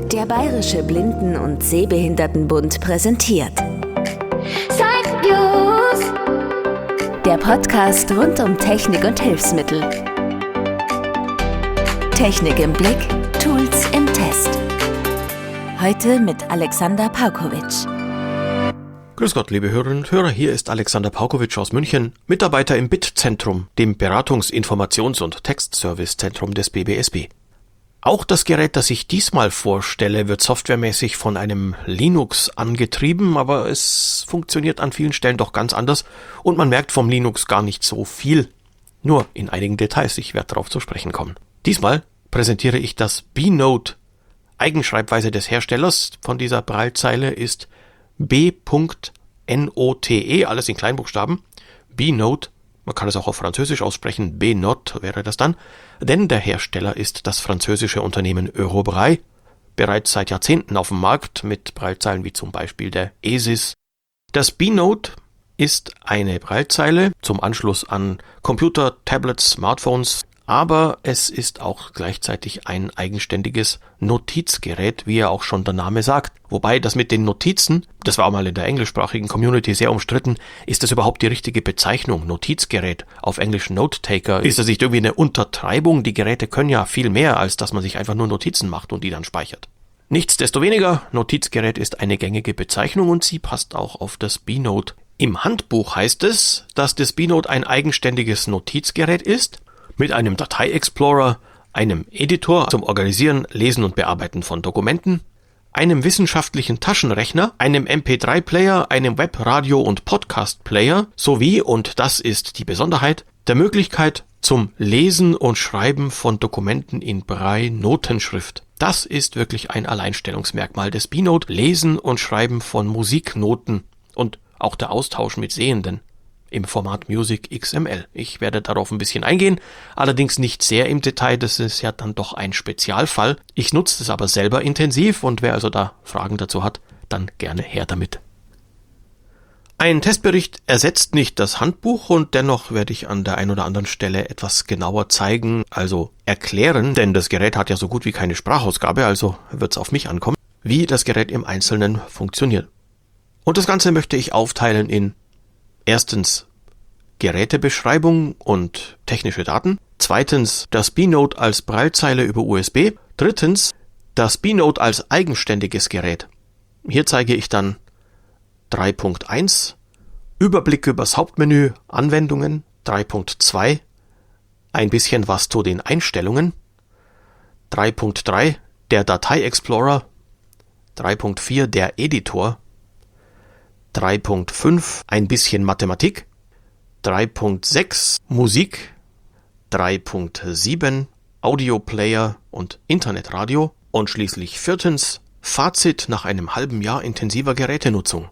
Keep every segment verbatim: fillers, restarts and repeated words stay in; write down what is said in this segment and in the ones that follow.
Der Bayerische Blinden- und Sehbehindertenbund präsentiert Science, der Podcast rund um Technik und Hilfsmittel. Technik im Blick, Tools im Test. Heute mit Alexander Paukowitsch. Grüß Gott, liebe Hörerinnen und Hörer, hier ist Alexander Paukowitsch aus München, Mitarbeiter im B I T-Zentrum, dem Beratungs-, Informations- und Textservice-Zentrum des B B S B. Auch das Gerät, das ich diesmal vorstelle, wird softwaremäßig von einem Linux angetrieben, aber es funktioniert an vielen Stellen doch ganz anders und man merkt vom Linux gar nicht so viel. Nur in einigen Details, ich werde darauf zu sprechen kommen. Diesmal präsentiere ich das B-Note. Eigenschreibweise des Herstellers von dieser Braillezeile ist B.Note, alles in Kleinbuchstaben. B-Note, man kann es auch auf Französisch aussprechen, B-Note wäre das dann, denn der Hersteller ist das französische Unternehmen Eurobraille, bereits seit Jahrzehnten auf dem Markt mit Braillezeilen wie zum Beispiel der ESIS. Das B-Note ist eine Braillezeile zum Anschluss an Computer, Tablets, Smartphones, aber es ist auch gleichzeitig ein eigenständiges Notizgerät, wie ja auch schon der Name sagt. Wobei das mit den Notizen, das war mal in der englischsprachigen Community sehr umstritten, ist das überhaupt die richtige Bezeichnung? Notizgerät, auf Englisch Note-Taker. Ist das nicht irgendwie eine Untertreibung? Die Geräte können ja viel mehr, als dass man sich einfach nur Notizen macht und die dann speichert. Nichtsdestoweniger, Notizgerät ist eine gängige Bezeichnung und sie passt auch auf das B-Note. Im Handbuch heißt es, dass das B-Note ein eigenständiges Notizgerät ist, mit einem Datei-Explorer, einem Editor zum Organisieren, Lesen und Bearbeiten von Dokumenten, einem wissenschaftlichen Taschenrechner, einem M P drei Player, einem Web-, Radio- und Podcast-Player sowie, und das ist die Besonderheit, der Möglichkeit zum Lesen und Schreiben von Dokumenten in Braille-Notenschrift. Das ist wirklich ein Alleinstellungsmerkmal des B-Note, Lesen und Schreiben von Musiknoten und auch der Austausch mit Sehenden im Format Music X M L. Ich werde darauf ein bisschen eingehen, allerdings nicht sehr im Detail, das ist ja dann doch ein Spezialfall. Ich nutze es aber selber intensiv und wer also da Fragen dazu hat, dann gerne her damit. Ein Testbericht ersetzt nicht das Handbuch und dennoch werde ich an der einen oder anderen Stelle etwas genauer zeigen, also erklären, denn das Gerät hat ja so gut wie keine Sprachausgabe, also wird es auf mich ankommen, wie das Gerät im Einzelnen funktioniert. Und das Ganze möchte ich aufteilen in erstens Gerätebeschreibung und technische Daten. Zweitens das B-Note als Braillezeile über U S B. Drittens das B-Note als eigenständiges Gerät. Hier zeige ich dann drei Punkt eins Überblick übers Hauptmenü, Anwendungen. drei Punkt zwei ein bisschen was zu den Einstellungen. drei Punkt drei der Datei-Explorer. drei Punkt vier der Editor. drei Punkt fünf ein bisschen Mathematik, drei Punkt sechs Musik, drei Punkt sieben Audioplayer und Internetradio und schließlich viertens Fazit nach einem halben Jahr intensiver Gerätenutzung.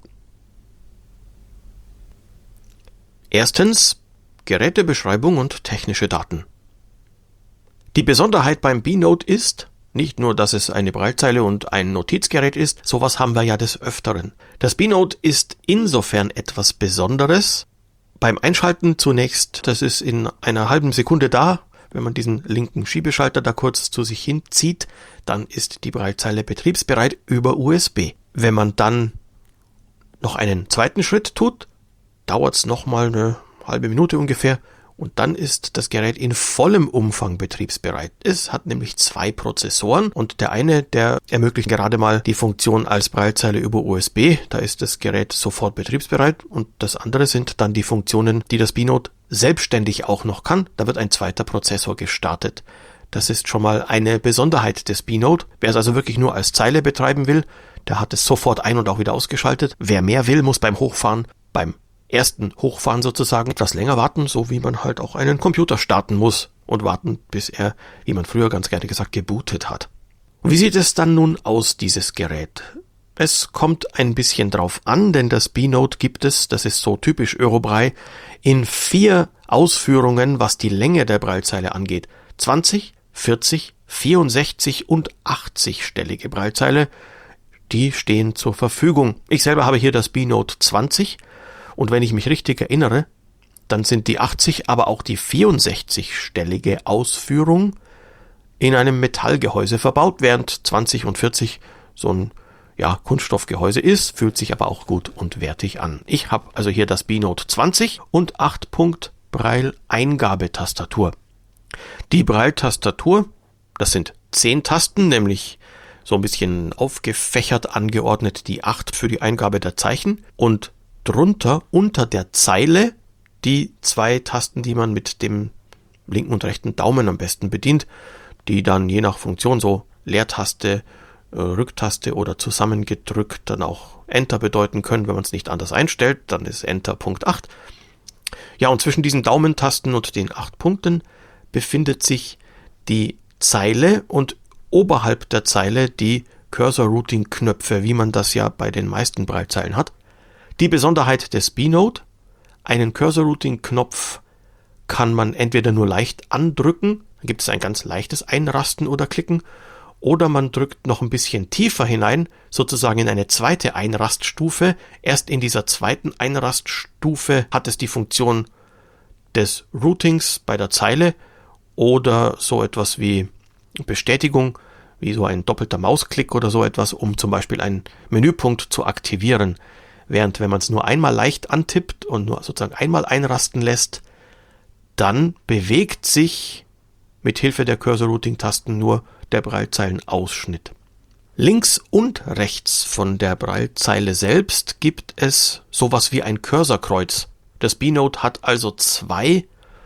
Erstens Gerätebeschreibung und technische Daten. Die Besonderheit beim B-Note ist, nicht nur, dass es eine Braillezeile und ein Notizgerät ist, sowas haben wir ja des Öfteren. Das B-Note ist insofern etwas Besonderes. Beim Einschalten zunächst, das ist in einer halben Sekunde da. Wenn man diesen linken Schiebeschalter da kurz zu sich hinzieht, dann ist die Braillezeile betriebsbereit über U S B. Wenn man dann noch einen zweiten Schritt tut, dauert es nochmal eine halbe Minute ungefähr. Und dann ist das Gerät in vollem Umfang betriebsbereit. Es hat nämlich zwei Prozessoren und der eine, der ermöglicht gerade mal die Funktion als Braillezeile über U S B. Da ist das Gerät sofort betriebsbereit und das andere sind dann die Funktionen, die das B-Note selbstständig auch noch kann. Da wird ein zweiter Prozessor gestartet. Das ist schon mal eine Besonderheit des B-Note. Wer es also wirklich nur als Zeile betreiben will, der hat es sofort ein- und auch wieder ausgeschaltet. Wer mehr will, muss beim Hochfahren, beim ersten Hochfahren sozusagen etwas länger warten, so wie man halt auch einen Computer starten muss und warten, bis er, wie man früher ganz gerne gesagt, gebootet hat. Wie sieht es dann nun aus, dieses Gerät? Es kommt ein bisschen drauf an, denn das B-Note gibt es, das ist so typisch Eurobraille, in vier Ausführungen, was die Länge der Braillezeile angeht. zwanzig, vierzig, vierundsechzig und achtzig-stellige Braillezeile, die stehen zur Verfügung. Ich selber habe hier das B-Note zwanzig. Und wenn ich mich richtig erinnere, dann sind die achtzig, aber auch die vierundsechzig-stellige Ausführung in einem Metallgehäuse verbaut, während zwanzig und vierzig so ein ja, Kunststoffgehäuse ist, fühlt sich aber auch gut und wertig an. Ich habe also hier das B-Note zwanzig und acht Punkt Braille-Eingabetastatur. Die Braille-Tastatur, das sind zehn Tasten, nämlich so ein bisschen aufgefächert angeordnet die acht für die Eingabe der Zeichen und drunter unter der Zeile die zwei Tasten, die man mit dem linken und rechten Daumen am besten bedient, die dann je nach Funktion so Leertaste, Rücktaste oder zusammengedrückt dann auch Enter bedeuten können, wenn man es nicht anders einstellt, dann ist Enter Punkt acht. Ja, und zwischen diesen Daumentasten und den acht Punkten befindet sich die Zeile und oberhalb der Zeile die Cursor-Routing-Knöpfe, wie man das ja bei den meisten Braillezeilen hat. Die Besonderheit des B-Note: einen Cursor-Routing-Knopf kann man entweder nur leicht andrücken, dann gibt es ein ganz leichtes Einrasten oder Klicken, oder man drückt noch ein bisschen tiefer hinein, sozusagen in eine zweite Einraststufe. Erst in dieser zweiten Einraststufe hat es die Funktion des Routings bei der Zeile oder so etwas wie Bestätigung, wie so ein doppelter Mausklick oder so etwas, um zum Beispiel einen Menüpunkt zu aktivieren. Während wenn man es nur einmal leicht antippt und nur sozusagen einmal einrasten lässt, dann bewegt sich mit Hilfe der Cursor-Routing-Tasten nur der Braillezeilenausschnitt. Links und rechts von der Braillezeile selbst gibt es sowas wie ein Cursorkreuz. Das B-Note hat also zwei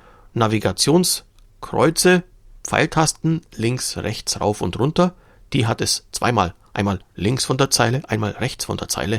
Navigationskreuze, Pfeiltasten, links, rechts, rauf und runter. Die hat es zweimal. Einmal links von der Zeile, einmal rechts von der Zeile.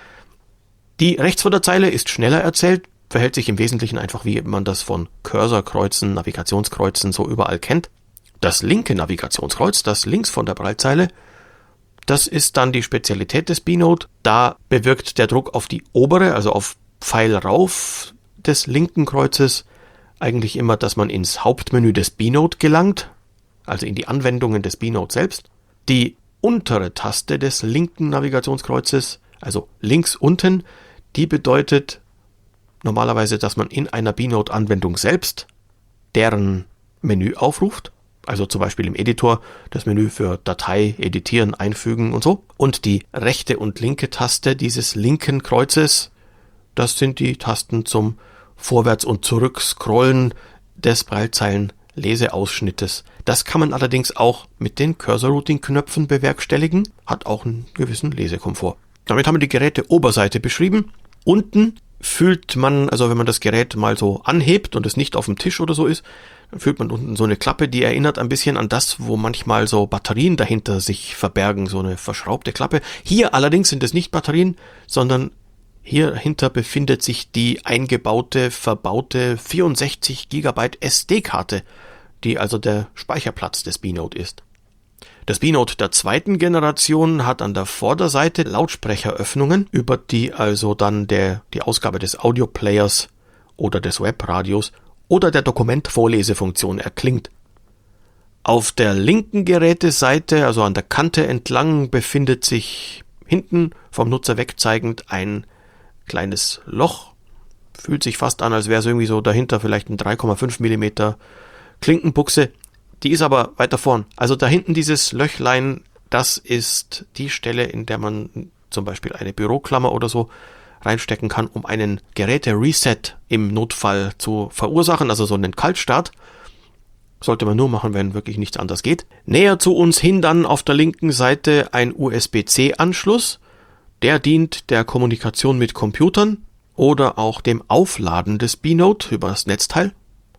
Die rechts von der Zeile ist schneller erzählt, verhält sich im Wesentlichen einfach, wie man das von Cursorkreuzen, Navigationskreuzen so überall kennt. Das linke Navigationskreuz, das links von der Braillezeile, das ist dann die Spezialität des B-Note. Da bewirkt der Druck auf die obere, also auf Pfeil rauf des linken Kreuzes, eigentlich immer, dass man ins Hauptmenü des B-Note gelangt, also in die Anwendungen des B-Note selbst. Die untere Taste des linken Navigationskreuzes, also links unten, die bedeutet normalerweise, dass man in einer B-Note-Anwendung selbst deren Menü aufruft. Also zum Beispiel im Editor das Menü für Datei, Editieren, Einfügen und so. Und die rechte und linke Taste dieses linken Kreuzes, das sind die Tasten zum Vorwärts- und Zurückscrollen des Braillezeilen-Leseausschnittes. Das kann man allerdings auch mit den Cursor-Routing-Knöpfen bewerkstelligen, hat auch einen gewissen Lesekomfort. Damit haben wir die Geräteoberseite beschrieben. Unten fühlt man, also wenn man das Gerät mal so anhebt und es nicht auf dem Tisch oder so ist, dann fühlt man unten so eine Klappe, die erinnert ein bisschen an das, wo manchmal so Batterien dahinter sich verbergen, so eine verschraubte Klappe. Hier allerdings sind es nicht Batterien, sondern hier dahinter befindet sich die eingebaute, verbaute vierundsechzig Gigabyte S D-Karte, die also der Speicherplatz des B-Note ist. Das B-Note der zweiten Generation hat an der Vorderseite Lautsprecheröffnungen, über die also dann der, die Ausgabe des Audioplayers oder des Webradios oder der Dokumentvorlesefunktion erklingt. Auf der linken Geräteseite, also an der Kante entlang, befindet sich hinten vom Nutzer wegzeigend ein kleines Loch. Fühlt sich fast an, als wäre es irgendwie so dahinter vielleicht ein drei Komma fünf Millimeter Klinkenbuchse. Die ist aber weiter vorn. Also da hinten dieses Löchlein, das ist die Stelle, in der man zum Beispiel eine Büroklammer oder so reinstecken kann, um einen Geräte-Reset im Notfall zu verursachen, also so einen Kaltstart. Sollte man nur machen, wenn wirklich nichts anderes geht. Näher zu uns hin dann auf der linken Seite ein U S B C Anschluss. Der dient der Kommunikation mit Computern oder auch dem Aufladen des B-Note über das Netzteil.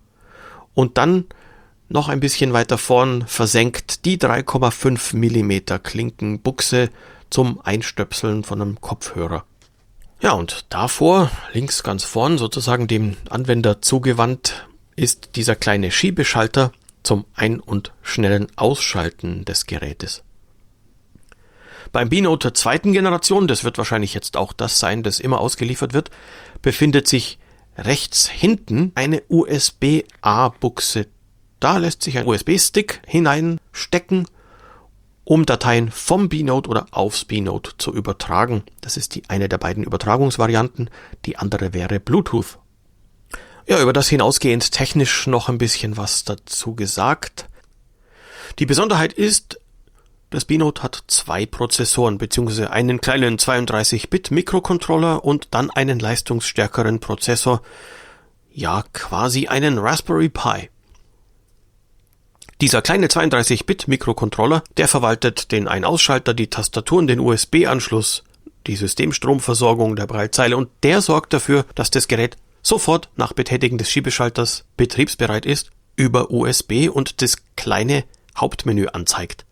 Und dann noch ein bisschen weiter vorn versenkt die drei Komma fünf Millimeter Klinkenbuchse zum Einstöpseln von einem Kopfhörer. Ja, und davor, links ganz vorn, sozusagen dem Anwender zugewandt, ist dieser kleine Schiebeschalter zum Ein- und schnellen Ausschalten des Gerätes. Beim B-Note der zweiten Generation, das wird wahrscheinlich jetzt auch das sein, das immer ausgeliefert wird, befindet sich rechts hinten eine U S B A-Buchse. Da lässt sich ein U S B-Stick hineinstecken, um Dateien vom B-Note oder aufs B-Note zu übertragen. Das ist die eine der beiden Übertragungsvarianten. Die andere wäre Bluetooth. Ja, über das hinausgehend technisch noch ein bisschen was dazu gesagt. Die Besonderheit ist, das B-Note hat zwei Prozessoren, beziehungsweise einen kleinen zweiunddreißig Bit Mikrocontroller und dann einen leistungsstärkeren Prozessor, ja quasi einen Raspberry Pi. Dieser kleine zweiunddreißig Bit Mikrocontroller, der verwaltet den Ein-Ausschalter, die Tastaturen, den U S B-Anschluss, die Systemstromversorgung der Braillezeile und der sorgt dafür, dass das Gerät sofort nach Betätigen des Schiebeschalters betriebsbereit ist, über U S B und das kleine Hauptmenü anzeigt.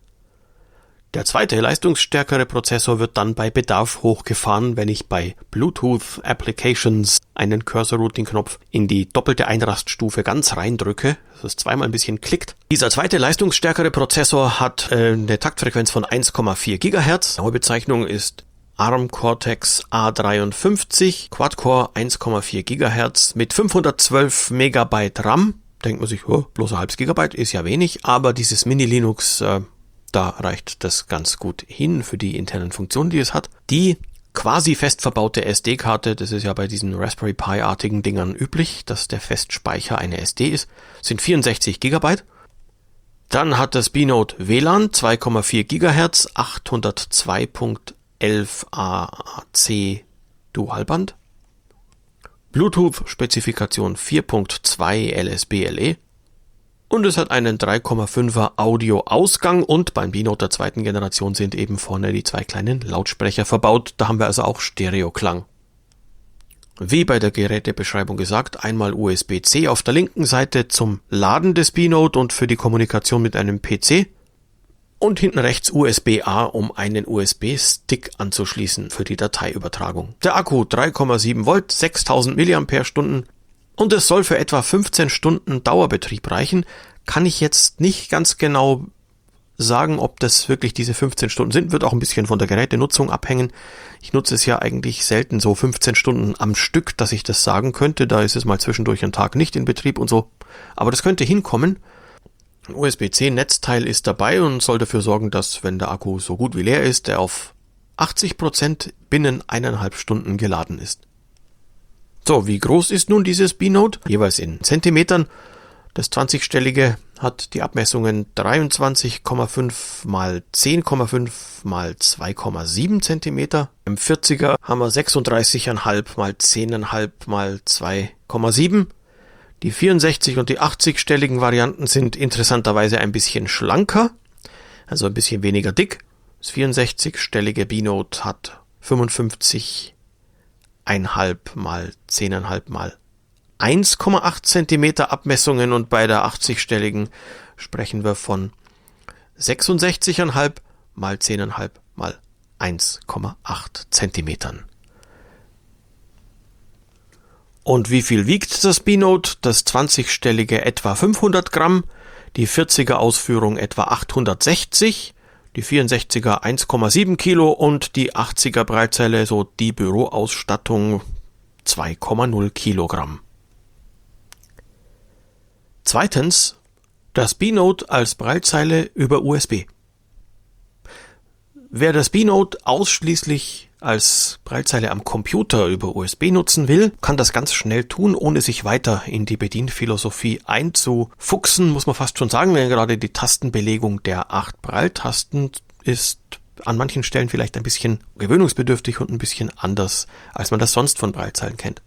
Der zweite, leistungsstärkere Prozessor wird dann bei Bedarf hochgefahren, wenn ich bei Bluetooth Applications einen Cursor-Routing-Knopf in die doppelte Einraststufe ganz reindrücke, dass es zweimal ein bisschen klickt. Dieser zweite, leistungsstärkere Prozessor hat äh, eine Taktfrequenz von eins Komma vier Gigahertz. Neue Bezeichnung ist ARM Cortex A dreiundfünfzig, Quad-Core eins Komma vier Gigahertz mit fünfhundertzwölf Megabyte RAM. Denkt man sich, oh, bloß ein halbes Gigabyte ist ja wenig, aber dieses Mini-Linux, äh, da reicht das ganz gut hin für die internen Funktionen, die es hat. Die quasi fest verbaute S D-Karte, das ist ja bei diesen Raspberry Pi-artigen Dingern üblich, dass der Festspeicher eine S D ist, sind vierundsechzig Gigabyte. Dann hat das B-Note W L A N zwei Komma vier Gigahertz, achthundertzwei Punkt elf A C Dualband. Bluetooth-Spezifikation vier Punkt zwei L S B L E. Und es hat einen drei Komma fünfer Audio-Ausgang und beim B-Note der zweiten Generation sind eben vorne die zwei kleinen Lautsprecher verbaut. Da haben wir also auch Stereoklang. Wie bei der Gerätebeschreibung gesagt, einmal U S B C auf der linken Seite zum Laden des B-Note und für die Kommunikation mit einem P C. Und hinten rechts U S B A, um einen U S B-Stick anzuschließen für die Dateiübertragung. Der Akku drei Komma sieben Volt, sechstausend Milliampere-Stunden. Und es soll für etwa fünfzehn Stunden Dauerbetrieb reichen. Kann ich jetzt nicht ganz genau sagen, ob das wirklich diese fünfzehn Stunden sind. Wird auch ein bisschen von der Gerätenutzung abhängen. Ich nutze es ja eigentlich selten so fünfzehn Stunden am Stück, dass ich das sagen könnte. Da ist es mal zwischendurch ein Tag nicht in Betrieb und so. Aber das könnte hinkommen. Ein U S B C-Netzteil ist dabei und soll dafür sorgen, dass, wenn der Akku so gut wie leer ist, er auf achtzig Prozent binnen eineinhalb Stunden geladen ist. So, wie groß ist nun dieses B-Note? Jeweils in Zentimetern. Das zwanzigstellige hat die Abmessungen dreiundzwanzig Komma fünf mal zehn Komma fünf mal zwei Komma sieben Zentimeter. Im vierziger haben wir sechsunddreißig Komma fünf mal zehn Komma fünf mal zwei Komma sieben. Die vierundsechzig- und die achtzigstelligen Varianten sind interessanterweise ein bisschen schlanker, also ein bisschen weniger dick. Das vierundsechzigstellige B-Note hat fünfundfünfzig Komma fünf mal zehn Komma fünf mal eins Komma acht Zentimeter Abmessungen und bei der achtzigstelligen sprechen wir von sechsundsechzig Komma fünf mal zehn Komma fünf mal eins Komma acht Zentimetern. Und wie viel wiegt das B-Note? Das zwanzigstellige etwa fünfhundert Gramm, die vierziger Ausführung etwa achthundertsechzig, die vierundsechziger eins Komma sieben Kilo und die achtziger Braillezeile, so die Büroausstattung, zwei Komma null Kilogramm. Zweitens, das B-Note als Braillezeile über U S B. Wer das B-Note ausschließlich als Braillezeile am Computer über U S B nutzen will, kann das ganz schnell tun, ohne sich weiter in die Bedienphilosophie einzufuchsen, muss man fast schon sagen, denn gerade die Tastenbelegung der acht Braille-Tasten ist an manchen Stellen vielleicht ein bisschen gewöhnungsbedürftig und ein bisschen anders, als man das sonst von Braillezeilen kennt.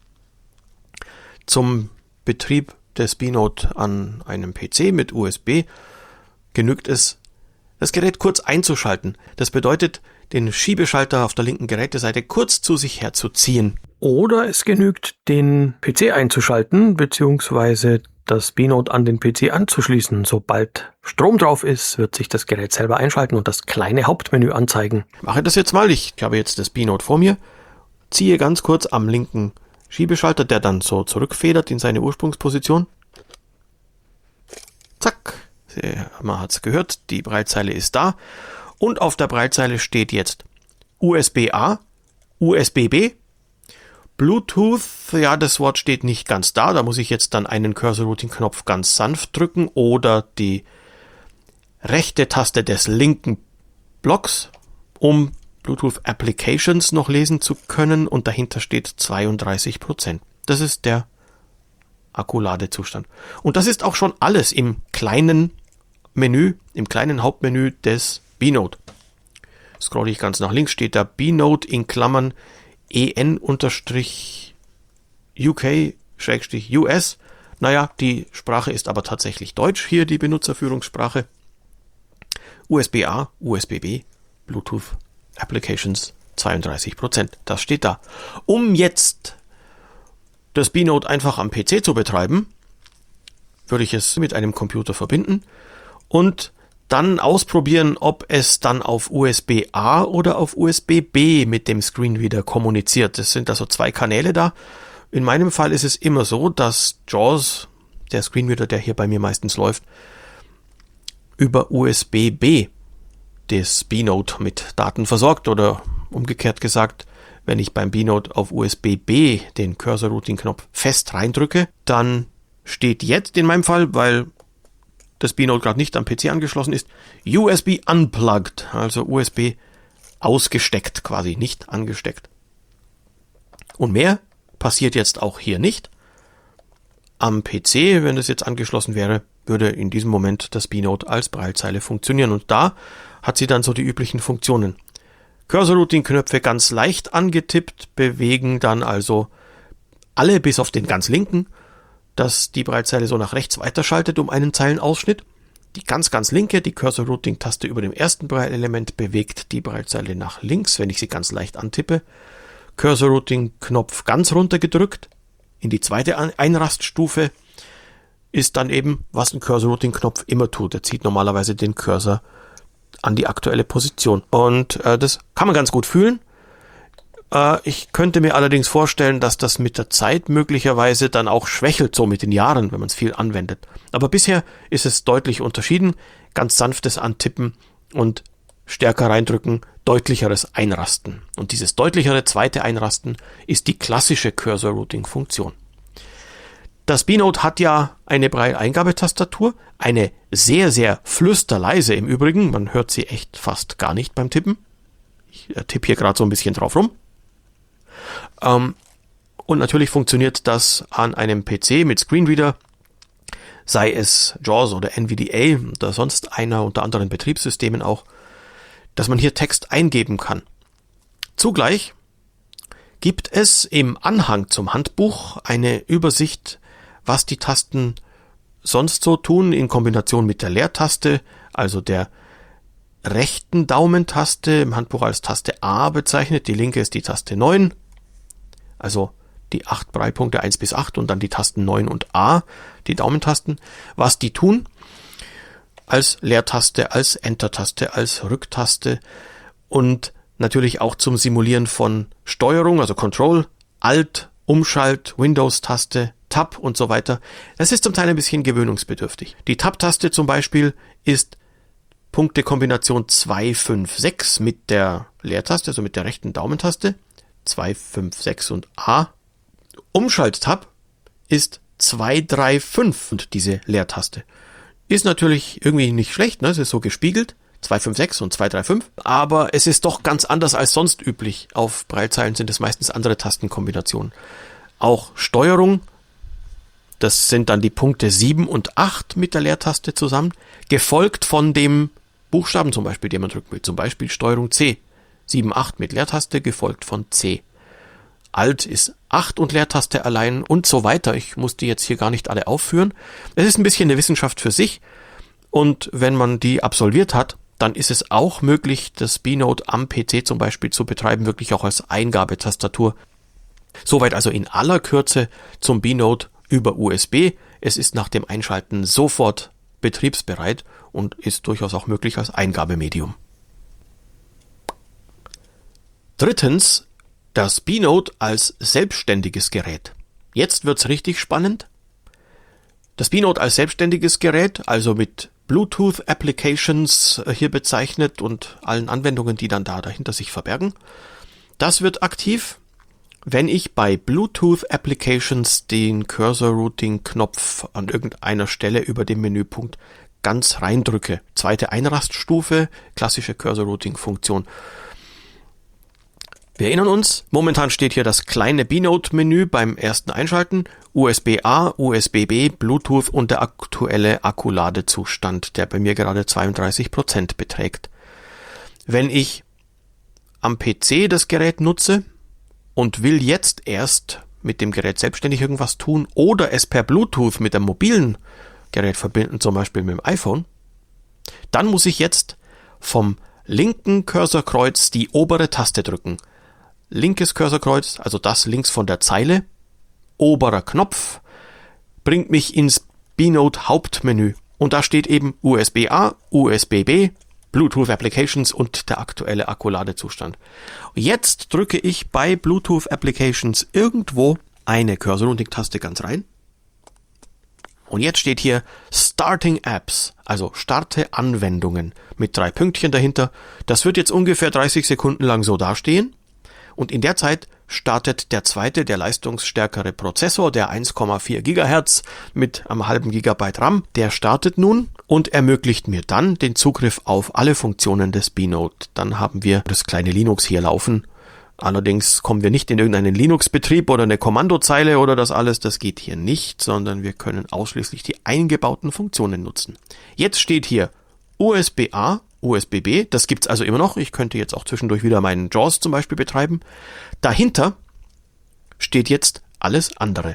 Zum Betrieb des B-Note an einem P C mit U S B genügt es, das Gerät kurz einzuschalten. Das bedeutet, den Schiebeschalter auf der linken Geräteseite kurz zu sich herzuziehen. Oder es genügt, den P C einzuschalten, beziehungsweise das B-Note an den P C anzuschließen. Sobald Strom drauf ist, wird sich das Gerät selber einschalten und das kleine Hauptmenü anzeigen. Ich mache das jetzt mal. Ich habe jetzt das B-Note vor mir, ziehe ganz kurz am linken Schiebeschalter, der dann so zurückfedert in seine Ursprungsposition. Zack. Man hat es gehört, die Braillezeile ist da. Und auf der Braillezeile steht jetzt U S B A, U S B B, Bluetooth, ja, das Wort steht nicht ganz da, da muss ich jetzt dann einen Cursor-Routing-Knopf ganz sanft drücken oder die rechte Taste des linken Blocks, um Bluetooth Applications noch lesen zu können und dahinter steht zweiunddreißig Prozent. Das ist der Akkuladezustand. Und das ist auch schon alles im kleinen Menü, im kleinen Hauptmenü des B-Note. Scrolle ich ganz nach links, steht da B-Note in Klammern en-U K-U S. Naja, die Sprache ist aber tatsächlich Deutsch, hier die Benutzerführungssprache. U S B A, U S B B, Bluetooth Applications zweiunddreißig Prozent. Das steht da. Um jetzt das B-Note einfach am P C zu betreiben, würde ich es mit einem Computer verbinden und dann ausprobieren, ob es dann auf U S B A oder auf U S B B mit dem Screenreader kommuniziert. Es sind also zwei Kanäle da. In meinem Fall ist es immer so, dass JAWS, der Screenreader, der hier bei mir meistens läuft, über U S B B das B-Note mit Daten versorgt oder umgekehrt gesagt, wenn ich beim B-Note auf U S B B den Cursor-Routing-Knopf fest reindrücke, dann steht jetzt in meinem Fall, weil das B-Note gerade nicht am P C angeschlossen ist, U S B unplugged, also U S B ausgesteckt quasi, nicht angesteckt. Und mehr passiert jetzt auch hier nicht. Am P C, wenn das jetzt angeschlossen wäre, würde in diesem Moment das B-Note als Braillezeile funktionieren. Und da hat sie dann so die üblichen Funktionen. Cursor-Routing-Knöpfe ganz leicht angetippt, bewegen dann also alle bis auf den ganz linken, dass die Braillezeile so nach rechts weiterschaltet um einen Zeilenausschnitt. Die ganz, ganz linke, die Cursor-Routing-Taste über dem ersten Braille-Element, bewegt die Braillezeile nach links, wenn ich sie ganz leicht antippe. Cursor-Routing-Knopf ganz runter gedrückt. In die zweite Einraststufe ist dann eben, was ein Cursor-Routing-Knopf immer tut. Er zieht normalerweise den Cursor an die aktuelle Position. Und äh, das kann man ganz gut fühlen. Äh, ich könnte mir allerdings vorstellen, dass das mit der Zeit möglicherweise dann auch schwächelt, so mit den Jahren, wenn man es viel anwendet. Aber bisher ist es deutlich unterschieden. Ganz sanftes Antippen und stärker reindrücken, deutlicheres Einrasten. Und dieses deutlichere zweite Einrasten ist die klassische Cursor-Routing-Funktion. Das B-Note hat ja eine Braille-Eingabetastatur, eine sehr, sehr flüsterleise im Übrigen. Man hört sie echt fast gar nicht beim Tippen. Ich äh, tippe hier gerade so ein bisschen drauf rum. Ähm, und natürlich funktioniert das an einem P C mit Screenreader, sei es JAWS oder N V D A oder sonst einer unter anderen Betriebssystemen auch, dass man hier Text eingeben kann. Zugleich gibt es im Anhang zum Handbuch eine Übersicht, was die Tasten sonst so tun in Kombination mit der Leertaste, also der rechten Daumentaste, im Handbuch als Taste A bezeichnet, die linke ist die Taste neun, also die acht Braillepunkte eins bis acht und dann die Tasten neun und A, die Daumentasten, was die tun, als Leertaste, als Enter-Taste, als Rücktaste und natürlich auch zum Simulieren von Steuerung, also Control, Alt, Umschalt, Windows-Taste, Tab und so weiter. Das ist zum Teil ein bisschen gewöhnungsbedürftig. Die Tab-Taste zum Beispiel ist Punktekombination zwei, fünf, sechs mit der Leertaste, also mit der rechten Daumentaste. zwei, fünf, sechs und A. Umschalt-Tab ist zwei, drei, fünf und diese Leertaste. Ist natürlich irgendwie nicht schlecht, ne? Es ist so gespiegelt. zwei, fünf, sechs und zwei, drei, fünf. Aber es ist doch ganz anders als sonst üblich. Auf Braillezeilen sind es meistens andere Tastenkombinationen. Auch Steuerung, das sind dann die Punkte sieben und acht mit der Leertaste zusammen, gefolgt von dem Buchstaben zum Beispiel, den man drücken will. Zum Beispiel Steuerung C. sieben, acht mit Leertaste, gefolgt von C. Alt ist acht und Leertaste allein und so weiter. Ich muss die jetzt hier gar nicht alle aufführen. Es ist ein bisschen eine Wissenschaft für sich. Und wenn man die absolviert hat, dann ist es auch möglich, das B-Note am P C zum Beispiel zu betreiben, wirklich auch als Eingabetastatur. Soweit also in aller Kürze zum B-Note über U S B. Es ist nach dem Einschalten sofort betriebsbereit und ist durchaus auch möglich als Eingabemedium. Drittens, das B-Note als selbstständiges Gerät. Jetzt wird's richtig spannend. Das B-Note als selbstständiges Gerät, also mit Bluetooth Applications hier bezeichnet und allen Anwendungen, die dann da dahinter sich verbergen. Das wird aktiv, wenn ich bei Bluetooth Applications den Cursor Routing Knopf an irgendeiner Stelle über dem Menüpunkt ganz reindrücke. Zweite Einraststufe, klassische Cursor Routing Funktion. Wir erinnern uns, momentan steht hier das kleine B-Note-Menü beim ersten Einschalten, U S B A, U S B B, Bluetooth und der aktuelle Akkuladezustand, der bei mir gerade zweiunddreißig Prozent beträgt. Wenn ich am P C das Gerät nutze und will jetzt erst mit dem Gerät selbstständig irgendwas tun oder es per Bluetooth mit einem mobilen Gerät verbinden, zum Beispiel mit dem iPhone, dann muss ich jetzt vom linken Cursorkreuz die obere Taste drücken. Linkes Cursorkreuz, also das links von der Zeile, oberer Knopf, bringt mich ins B-Note Hauptmenü. Und da steht eben U S B A, U S B B, Bluetooth Applications und der aktuelle Akkuladezustand. Jetzt drücke ich bei Bluetooth Applications irgendwo eine Cursor-Taste ganz rein. Und jetzt steht hier Starting Apps, also starte Anwendungen mit drei Pünktchen dahinter. Das wird jetzt ungefähr dreißig Sekunden lang so dastehen. Und in der Zeit startet der zweite, der leistungsstärkere Prozessor, der eins Komma vier Gigahertz mit einem halben Gigabyte RAM, der startet nun und ermöglicht mir dann den Zugriff auf alle Funktionen des B-Note. Dann haben wir das kleine Linux hier laufen. Allerdings kommen wir nicht in irgendeinen Linux-Betrieb oder eine Kommandozeile oder das alles, das geht hier nicht, sondern wir können ausschließlich die eingebauten Funktionen nutzen. Jetzt steht hier U S B A, U S B B, das gibt's also immer noch. Ich könnte jetzt auch zwischendurch wieder meinen JAWS zum Beispiel betreiben. Dahinter steht jetzt alles andere.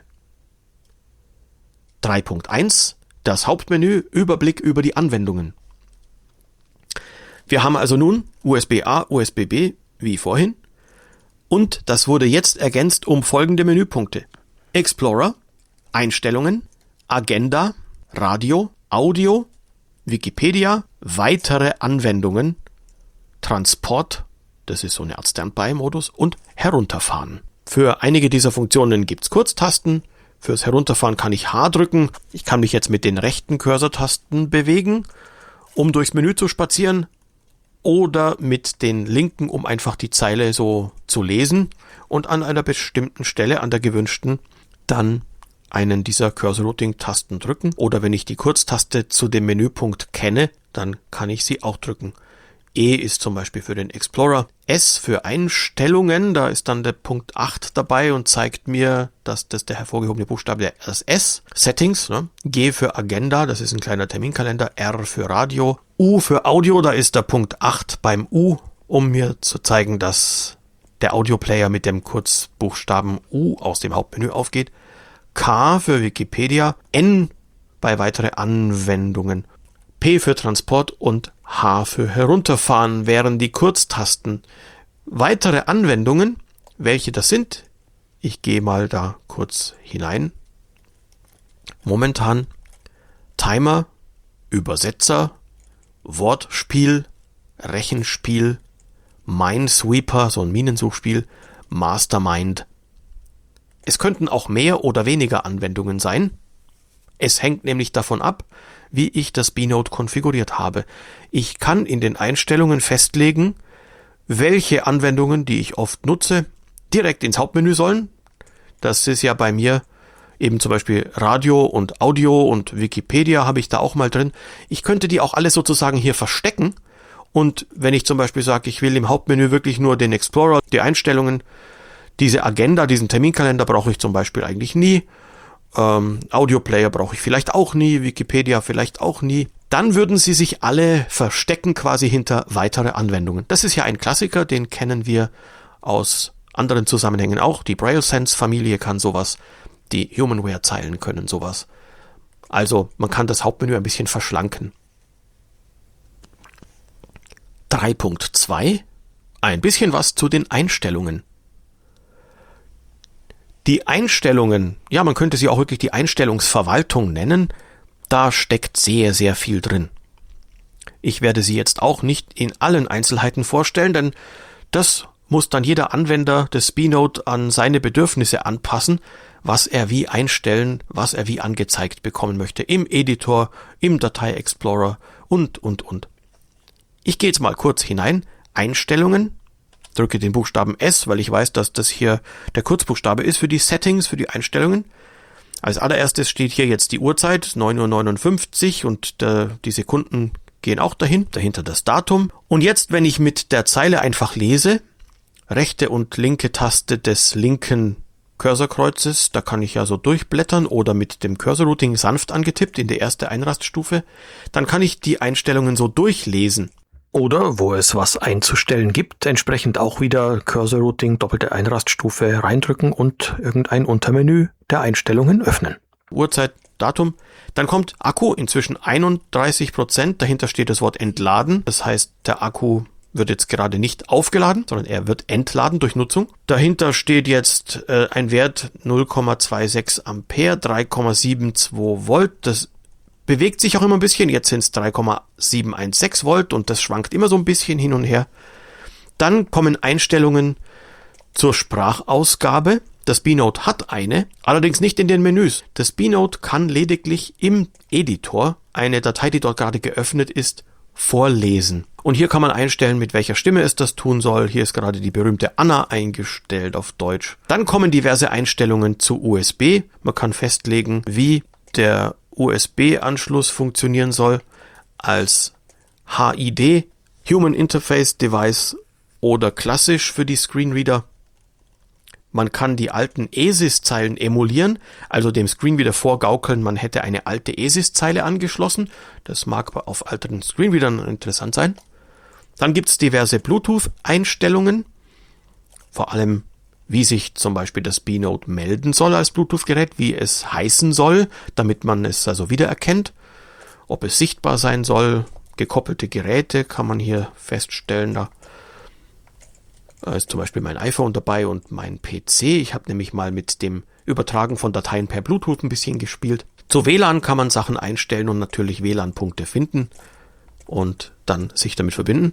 drei Punkt eins, das Hauptmenü, Überblick über die Anwendungen. Wir haben also nun U S B A, U S B B, wie vorhin. Und das wurde jetzt ergänzt um folgende Menüpunkte. Explorer, Einstellungen, Agenda, Radio, Audio, Wikipedia, weitere Anwendungen, Transport, das ist so eine Art Standby-Modus, und Herunterfahren. Für einige dieser Funktionen gibt's Kurztasten. Fürs Herunterfahren kann ich H drücken. Ich kann mich jetzt mit den rechten Cursor-Tasten bewegen, um durchs Menü zu spazieren. Oder mit den linken, um einfach die Zeile so zu lesen und an einer bestimmten Stelle, an der gewünschten, dann einen dieser Cursor-Routing-Tasten drücken. Oder wenn ich die Kurztaste zu dem Menüpunkt kenne, dann kann ich sie auch drücken. E ist zum Beispiel für den Explorer. S für Einstellungen, da ist dann der Punkt acht dabei und zeigt mir, dass das der hervorgehobene Buchstabe das S. Settings, ne? G für Agenda, das ist ein kleiner Terminkalender. R für Radio. U für Audio, da ist der Punkt acht beim U, um mir zu zeigen, dass der Audioplayer mit dem Kurzbuchstaben U aus dem Hauptmenü aufgeht. K für Wikipedia. N bei weitere Anwendungen. P für Transport und H für Herunterfahren wären die Kurztasten. Weitere Anwendungen, welche das sind, ich gehe mal da kurz hinein. Momentan Timer, Übersetzer, Wortspiel, Rechenspiel, Minesweeper, so ein Minensuchspiel, Mastermind. Es könnten auch mehr oder weniger Anwendungen sein. Es hängt nämlich davon ab, wie ich das B-Note konfiguriert habe. Ich kann in den Einstellungen festlegen, welche Anwendungen, die ich oft nutze, direkt ins Hauptmenü sollen. Das ist ja bei mir eben zum Beispiel Radio und Audio und Wikipedia habe ich da auch mal drin. Ich könnte die auch alle sozusagen hier verstecken. Und wenn ich zum Beispiel sage, ich will im Hauptmenü wirklich nur den Explorer, die Einstellungen, diese Agenda, diesen Terminkalender brauche ich zum Beispiel eigentlich nie. Ähm, Audioplayer brauche ich vielleicht auch nie, Wikipedia vielleicht auch nie. Dann würden sie sich alle verstecken quasi hinter weitere Anwendungen. Das ist ja ein Klassiker, den kennen wir aus anderen Zusammenhängen auch. Die BrailleSense-Familie kann sowas, die Humanware-Zeilen können sowas. Also man kann das Hauptmenü ein bisschen verschlanken. drei Punkt zwei. Ein bisschen was zu den Einstellungen. Die Einstellungen, ja, man könnte sie auch wirklich die Einstellungsverwaltung nennen, da steckt sehr, sehr viel drin. Ich werde sie jetzt auch nicht in allen Einzelheiten vorstellen, denn das muss dann jeder Anwender des B-Note an seine Bedürfnisse anpassen, was er wie einstellen, was er wie angezeigt bekommen möchte, im Editor, im Datei-Explorer und, und, und. Ich gehe jetzt mal kurz hinein, Einstellungen, drücke den Buchstaben S, weil ich weiß, dass das hier der Kurzbuchstabe ist für die Settings, für die Einstellungen. Als allererstes steht hier jetzt die Uhrzeit, neun Uhr neunundfünfzig und äh, die Sekunden gehen auch dahin, dahinter das Datum. Und jetzt, wenn ich mit der Zeile einfach lese, rechte und linke Taste des linken Cursorkreuzes. Da kann ich ja so durchblättern oder mit dem Cursor-Routing sanft angetippt in die erste Einraststufe. Dann kann ich die Einstellungen so durchlesen. Oder, wo es was einzustellen gibt, entsprechend auch wieder Cursor-Routing, doppelte Einraststufe reindrücken und irgendein Untermenü der Einstellungen öffnen. Uhrzeit, Datum. Dann kommt Akku, inzwischen einunddreißig Prozent. Dahinter steht das Wort entladen. Das heißt, der Akku wird jetzt gerade nicht aufgeladen, sondern er wird entladen durch Nutzung. Dahinter steht jetzt äh, ein Wert null Komma sechsundzwanzig Ampere, drei Komma zweiundsiebzig Volt. Das bewegt sich auch immer ein bisschen. Jetzt sind es drei Komma siebenhundertsechzehn Volt und das schwankt immer so ein bisschen hin und her. Dann kommen Einstellungen zur Sprachausgabe. Das B-Note hat eine, allerdings nicht in den Menüs. Das B-Note kann lediglich im Editor eine Datei, die dort gerade geöffnet ist, vorlesen. Und hier kann man einstellen, mit welcher Stimme es das tun soll. Hier ist gerade die berühmte Anna eingestellt auf Deutsch. Dann kommen diverse Einstellungen zu U S B. Man kann festlegen, wie der U S B-Anschluss funktionieren soll als H I D, Human Interface Device oder klassisch für die Screenreader. Man kann die alten E S I S-Zeilen emulieren, also dem Screenreader vorgaukeln, man hätte eine alte E S I S-Zeile angeschlossen. Das mag auf alten Screenreadern interessant sein. Dann gibt es diverse Bluetooth-Einstellungen, vor allem wie sich zum Beispiel das B-Note melden soll als Bluetooth-Gerät, wie es heißen soll, damit man es also wiedererkennt, ob es sichtbar sein soll. Gekoppelte Geräte kann man hier feststellen, da ist zum Beispiel mein iPhone dabei und mein P C. Ich habe nämlich mal mit dem Übertragen von Dateien per Bluetooth ein bisschen gespielt. Zu W L A N kann man Sachen einstellen und natürlich W L A N-Punkte finden und dann sich damit verbinden.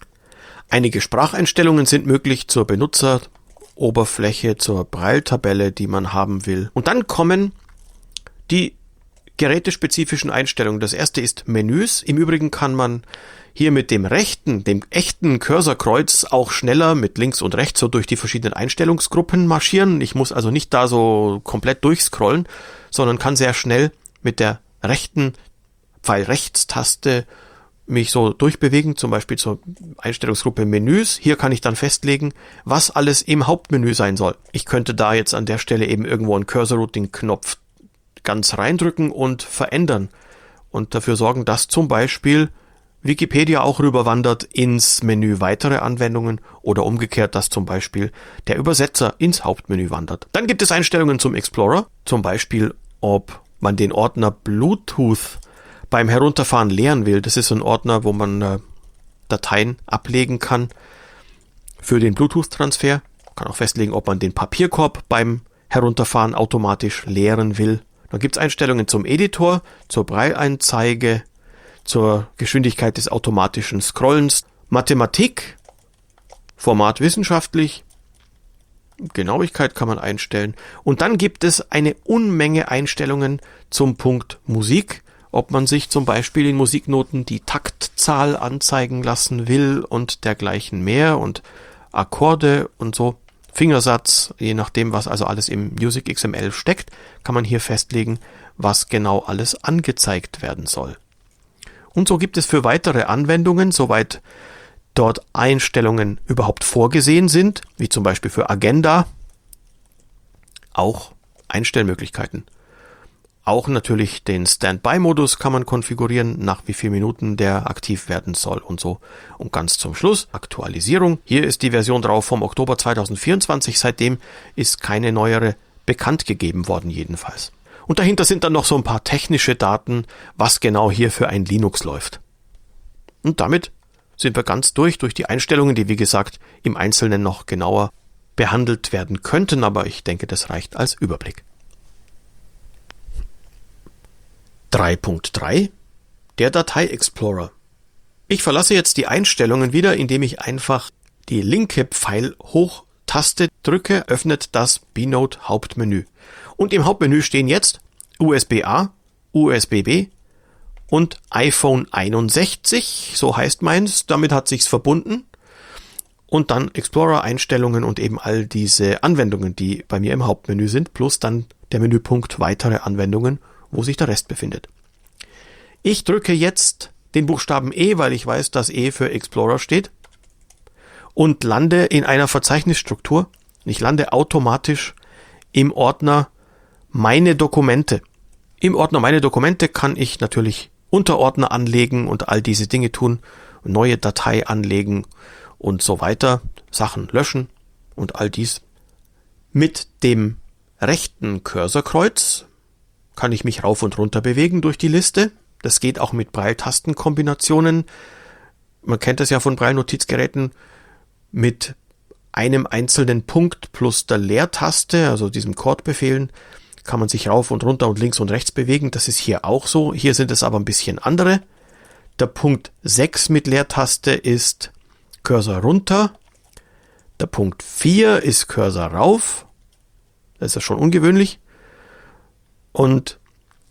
Einige Spracheinstellungen sind möglich zur Benutzeroberfläche, zur Braille-Tabelle, die man haben will. Und dann kommen die gerätespezifischen Einstellungen. Das erste ist Menüs. Im Übrigen kann man hier mit dem rechten, dem echten Cursorkreuz auch schneller mit links und rechts so durch die verschiedenen Einstellungsgruppen marschieren. Ich muss also nicht da so komplett durchscrollen, sondern kann sehr schnell mit der rechten Pfeil-Rechts-Taste mich so durchbewegen, zum Beispiel zur Einstellungsgruppe Menüs. Hier kann ich dann festlegen, was alles im Hauptmenü sein soll. Ich könnte da jetzt an der Stelle eben irgendwo einen Cursor-Routing-Knopf ganz reindrücken und verändern und dafür sorgen, dass zum Beispiel Wikipedia auch rüberwandert ins Menü weitere Anwendungen oder umgekehrt, dass zum Beispiel der Übersetzer ins Hauptmenü wandert. Dann gibt es Einstellungen zum Explorer, zum Beispiel, ob man den Ordner Bluetooth beim Herunterfahren leeren will. Das ist so ein Ordner, wo man äh, Dateien ablegen kann für den Bluetooth-Transfer. Man kann auch festlegen, ob man den Papierkorb beim Herunterfahren automatisch leeren will. Dann gibt es Einstellungen zum Editor, zur Braille-Einzeige, zur Geschwindigkeit des automatischen Scrollens, Mathematik, Format wissenschaftlich, Genauigkeit kann man einstellen. Und dann gibt es eine Unmenge Einstellungen zum Punkt Musik, ob man sich zum Beispiel in Musiknoten die Taktzahl anzeigen lassen will und dergleichen mehr und Akkorde und so. Fingersatz, je nachdem, was also alles im Music X M L steckt, kann man hier festlegen, was genau alles angezeigt werden soll. Und so gibt es für weitere Anwendungen, soweit dort Einstellungen überhaupt vorgesehen sind, wie zum Beispiel für Agenda, auch Einstellmöglichkeiten. Auch natürlich den Standby-Modus kann man konfigurieren, nach wie vielen Minuten der aktiv werden soll und so. Und ganz zum Schluss Aktualisierung. Hier ist die Version drauf vom Oktober zweitausendvierundzwanzig. Seitdem ist keine neuere bekannt gegeben worden jedenfalls. Und dahinter sind dann noch so ein paar technische Daten, was genau hier für ein Linux läuft. Und damit sind wir ganz durch, durch die Einstellungen, die wie gesagt im Einzelnen noch genauer behandelt werden könnten, aber ich denke, das reicht als Überblick. drei Punkt drei Der Datei-Explorer. Ich verlasse jetzt die Einstellungen wieder, indem ich einfach die linke Pfeil-Hoch-Taste drücke, öffnet das B-Note Hauptmenü. Und im Hauptmenü stehen jetzt U S B A, U S B B und iPhone einundsechzig, so heißt meins, damit hat sich's verbunden. Und dann Explorer-Einstellungen und eben all diese Anwendungen, die bei mir im Hauptmenü sind, plus dann der Menüpunkt weitere Anwendungen, wo sich der Rest befindet. Ich drücke jetzt den Buchstaben E, weil ich weiß, dass E für Explorer steht. und lande in einer Verzeichnisstruktur. Ich lande automatisch im Ordner Meine Dokumente. Im Ordner Meine Dokumente kann ich natürlich Unterordner anlegen und all diese Dinge tun, neue Datei anlegen und so weiter, Sachen löschen und all dies. Mit dem rechten Cursorkreuz kann ich mich rauf und runter bewegen durch die Liste. Das geht auch mit Braille-Tastenkombinationen. Man kennt das ja von Braille-Notizgeräten mit einem einzelnen Punkt plus der Leertaste, also diesem Chord-Befehlen, kann man sich rauf und runter und links und rechts bewegen. Das ist hier auch so. Hier sind es aber ein bisschen andere. Der Punkt sechs mit Leertaste ist Cursor runter. Der Punkt vier ist Cursor rauf. Das ist ja schon ungewöhnlich. Und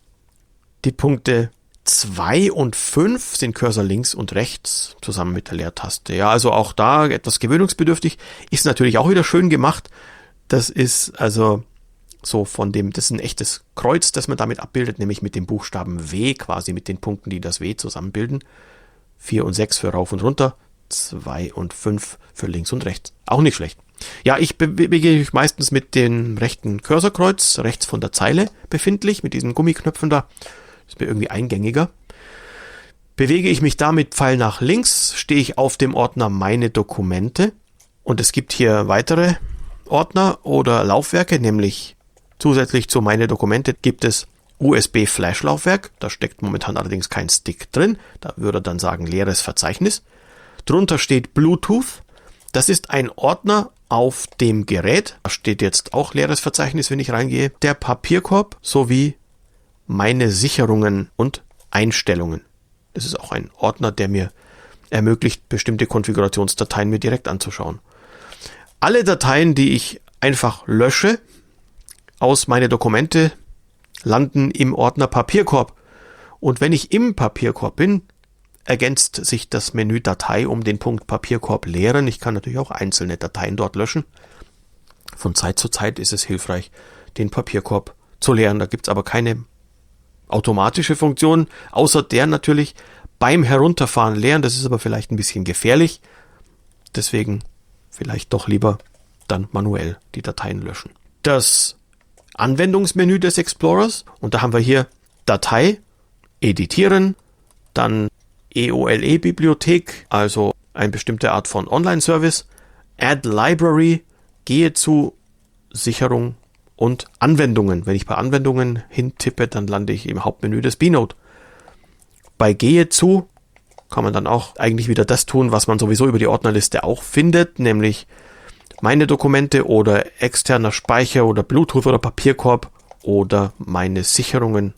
die Punkte zwei und fünf sind Cursor links und rechts zusammen mit der Leertaste. Ja, also auch da etwas gewöhnungsbedürftig. Ist natürlich auch wieder schön gemacht. Das ist also so von dem, das ist ein echtes Kreuz, das man damit abbildet, nämlich mit dem Buchstaben W, quasi mit den Punkten, die das W zusammenbilden. vier und sechs für rauf und runter, zwei und fünf für links und rechts. Auch nicht schlecht. Ja, ich bewege mich meistens mit dem rechten Cursorkreuz, rechts von der Zeile befindlich, mit diesen Gummiknöpfen da. Das ist mir irgendwie eingängiger. Bewege ich mich da mit Pfeil nach links, stehe ich auf dem Ordner Meine Dokumente. Und es gibt hier weitere Ordner oder Laufwerke, nämlich zusätzlich zu Meine Dokumente gibt es U S B-Flash-Laufwerk. Da steckt momentan allerdings kein Stick drin. Da würde er dann sagen leeres Verzeichnis. Drunter steht Bluetooth. Das ist ein Ordner auf dem Gerät. Da steht jetzt auch leeres Verzeichnis, wenn ich reingehe. Der Papierkorb sowie Meine Sicherungen und Einstellungen. Das ist auch ein Ordner, der mir ermöglicht, bestimmte Konfigurationsdateien mir direkt anzuschauen. Alle Dateien, die ich einfach lösche aus Meine Dokumente, landen im Ordner Papierkorb. Und wenn ich im Papierkorb bin, ergänzt sich das Menü Datei um den Punkt Papierkorb leeren. Ich kann natürlich auch einzelne Dateien dort löschen. Von Zeit zu Zeit ist es hilfreich, den Papierkorb zu leeren. Da gibt es aber keine automatische Funktion, außer der natürlich beim Herunterfahren leeren. Das ist aber vielleicht ein bisschen gefährlich. Deswegen vielleicht doch lieber dann manuell die Dateien löschen. Das Anwendungsmenü des Explorers, und da haben wir hier Datei, Editieren, dann E O L E-Bibliothek, also eine bestimmte Art von Online-Service, Add Library, gehe zu Sicherung und Anwendungen. Wenn ich bei Anwendungen hintippe, dann lande ich im Hauptmenü des bNote. Bei Gehe zu kann man dann auch eigentlich wieder das tun, was man sowieso über die Ordnerliste auch findet, nämlich Meine Dokumente oder externer Speicher oder Bluetooth oder Papierkorb oder Meine Sicherungen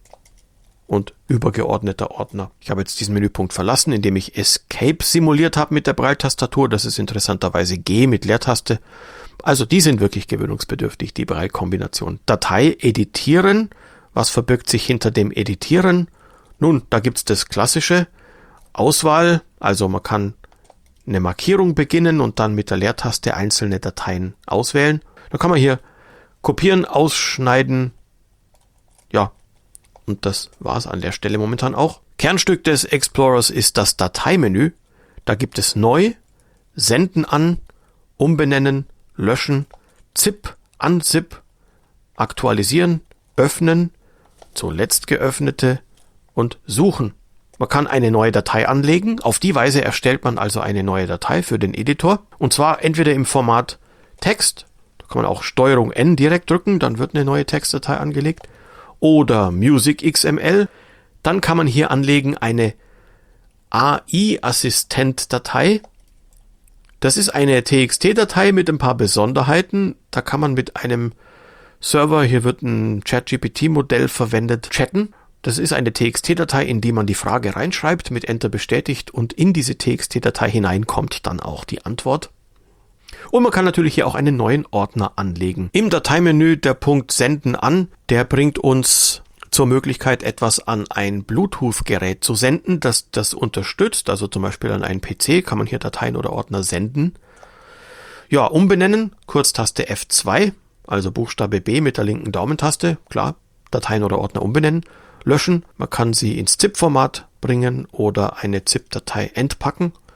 und übergeordneter Ordner. Ich habe jetzt diesen Menüpunkt verlassen, indem ich Escape simuliert habe mit der Braille-Tastatur. Das ist interessanterweise G mit Leertaste. Also die sind wirklich gewöhnungsbedürftig, die Braille-Kombination. Datei editieren. Was verbirgt sich hinter dem Editieren? Nun, da gibt es das klassische Auswahl. Also man kann eine Markierung beginnen und dann mit der Leertaste einzelne Dateien auswählen. Dann kann man hier kopieren, ausschneiden. Ja, und das war es an der Stelle momentan auch. Kernstück des Explorers ist das Dateimenü. Da gibt es Neu, Senden an, Umbenennen, Löschen, Zip, Unzip, Aktualisieren, Öffnen, zuletzt geöffnete und Suchen. Man kann eine neue Datei anlegen. Auf die Weise erstellt man also eine neue Datei für den Editor. Und zwar entweder im Format Text. Da kann man auch Steuerung N direkt drücken, dann wird eine neue Textdatei angelegt. Oder Music X M L. Dann kann man hier anlegen eine A I-Assistent-Datei. Das ist eine T X T-Datei mit ein paar Besonderheiten. Da kann man mit einem Server, hier wird ein ChatGPT-Modell verwendet, chatten. Das ist eine T X T-Datei, in die man die Frage reinschreibt, mit Enter bestätigt und in diese T X T-Datei hinein kommt dann auch die Antwort. Und man kann natürlich hier auch einen neuen Ordner anlegen. Im Dateimenü der Punkt Senden an, der bringt uns zur Möglichkeit, etwas an ein Bluetooth-Gerät zu senden, das das unterstützt. Also zum Beispiel an einen P C kann man hier Dateien oder Ordner senden. Ja, umbenennen, Kurztaste F zwei, also Buchstabe B mit der linken Daumentaste, klar, Dateien oder Ordner umbenennen. Löschen, man kann sie ins ZIP-Format bringen oder eine ZIP-Datei entpacken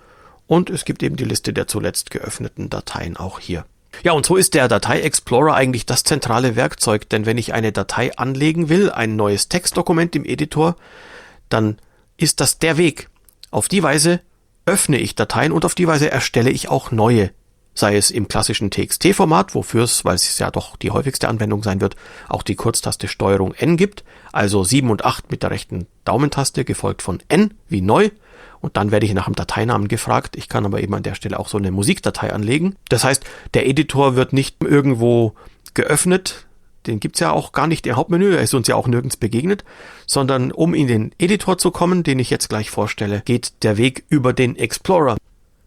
und es gibt eben die Liste der zuletzt geöffneten Dateien auch hier. Ja, und so ist der Datei-Explorer eigentlich das zentrale Werkzeug, denn wenn ich eine Datei anlegen will, ein neues Textdokument im Editor, dann ist das der Weg. Auf die Weise öffne ich Dateien und auf die Weise erstelle ich auch neue, sei es im klassischen T X T-Format, wofür es, weil es ja doch die häufigste Anwendung sein wird, auch die Kurztaste Steuerung N gibt, also sieben und acht mit der rechten Daumentaste, gefolgt von N wie neu, und dann werde ich nach dem Dateinamen gefragt. Ich kann aber eben an der Stelle auch so eine Musikdatei anlegen. Das heißt, der Editor wird nicht irgendwo geöffnet, den gibt's ja auch gar nicht im Hauptmenü, er ist uns ja auch nirgends begegnet, sondern um in den Editor zu kommen, den ich jetzt gleich vorstelle, geht der Weg über den Explorer.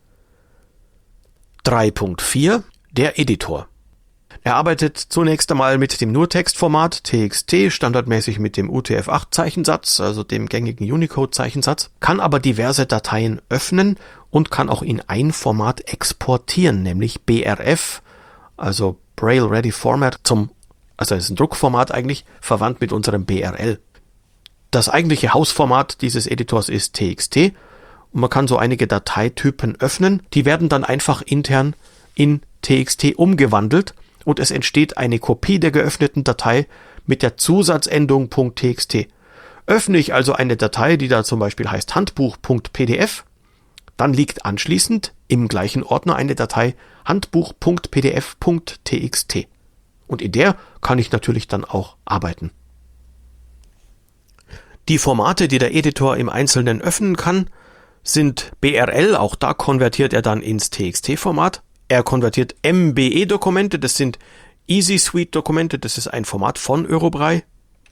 drei Punkt vier. Der Editor. Er arbeitet zunächst einmal mit dem Nurtextformat T X T, standardmäßig mit dem U T F acht Zeichensatz, also dem gängigen Unicode-Zeichensatz, kann aber diverse Dateien öffnen und kann auch in ein Format exportieren, nämlich B R F, also Braille Ready Format, zum, also das ist ein Druckformat eigentlich, verwandt mit unserem B R L. Das eigentliche Hausformat dieses Editors ist T X T und man kann so einige Dateitypen öffnen, die werden dann einfach intern in T X T umgewandelt und es entsteht eine Kopie der geöffneten Datei mit der Zusatzendung .txt. Öffne ich also eine Datei, die da zum Beispiel heißt Handbuch.pdf, dann liegt anschließend im gleichen Ordner eine Datei Handbuch.pdf.txt. Und in der kann ich natürlich dann auch arbeiten. Die Formate, die der Editor im Einzelnen öffnen kann, sind B R L, auch da konvertiert er dann ins T X T-Format. Er konvertiert M B E-Dokumente, das sind Easy Suite-Dokumente, das ist ein Format von Eurobrei.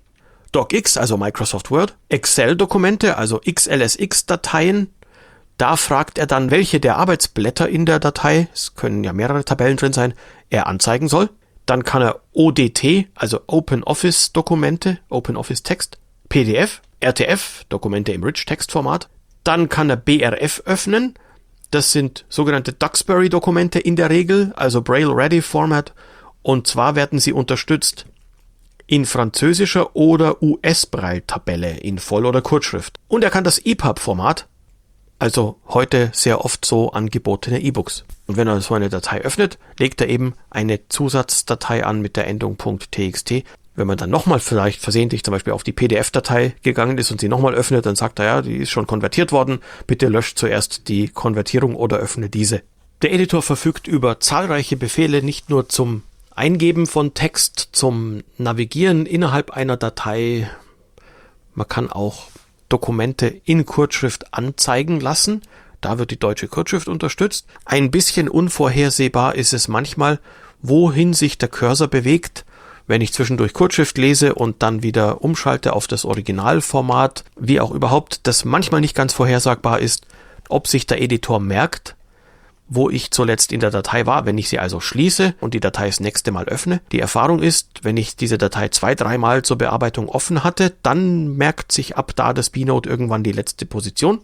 DocX, also Microsoft Word. Excel-Dokumente, also X L S X-Dateien. Da fragt er dann, welche der Arbeitsblätter in der Datei, es können ja mehrere Tabellen drin sein, er anzeigen soll. Dann kann er O D T, also Open Office Dokumente, Open Office Text, P D F, R T F, Dokumente im Rich Text Format. Dann kann er B R F öffnen. Das sind sogenannte Duxbury-Dokumente in der Regel, also Braille Ready Format. Und zwar werden sie unterstützt in französischer oder U S-Braille-Tabelle in Voll- oder Kurzschrift. Und er kann das E P U B-Format, also heute sehr oft so angebotene E-Books. Und wenn er so eine Datei öffnet, legt er eben eine Zusatzdatei an mit der Endung .txt. Wenn man dann nochmal vielleicht versehentlich zum Beispiel auf die P D F-Datei gegangen ist und sie nochmal öffnet, dann sagt er, ja, die ist schon konvertiert worden, bitte löscht zuerst die Konvertierung oder öffne diese. Der Editor verfügt über zahlreiche Befehle, nicht nur zum Eingeben von Text, zum Navigieren innerhalb einer Datei. Man kann auch Dokumente in Kurzschrift anzeigen lassen. Da wird die deutsche Kurzschrift unterstützt. Ein bisschen unvorhersehbar ist es manchmal, wohin sich der Cursor bewegt, wenn ich zwischendurch Kurzschrift lese und dann wieder umschalte auf das Originalformat, wie auch überhaupt, das manchmal nicht ganz vorhersagbar ist, ob sich der Editor merkt, wo ich zuletzt in der Datei war, wenn ich sie also schließe und die Datei das nächste Mal öffne. Die Erfahrung ist, wenn ich diese Datei zwei, dreimal zur Bearbeitung offen hatte, dann merkt sich ab da das B-Note irgendwann die letzte Position.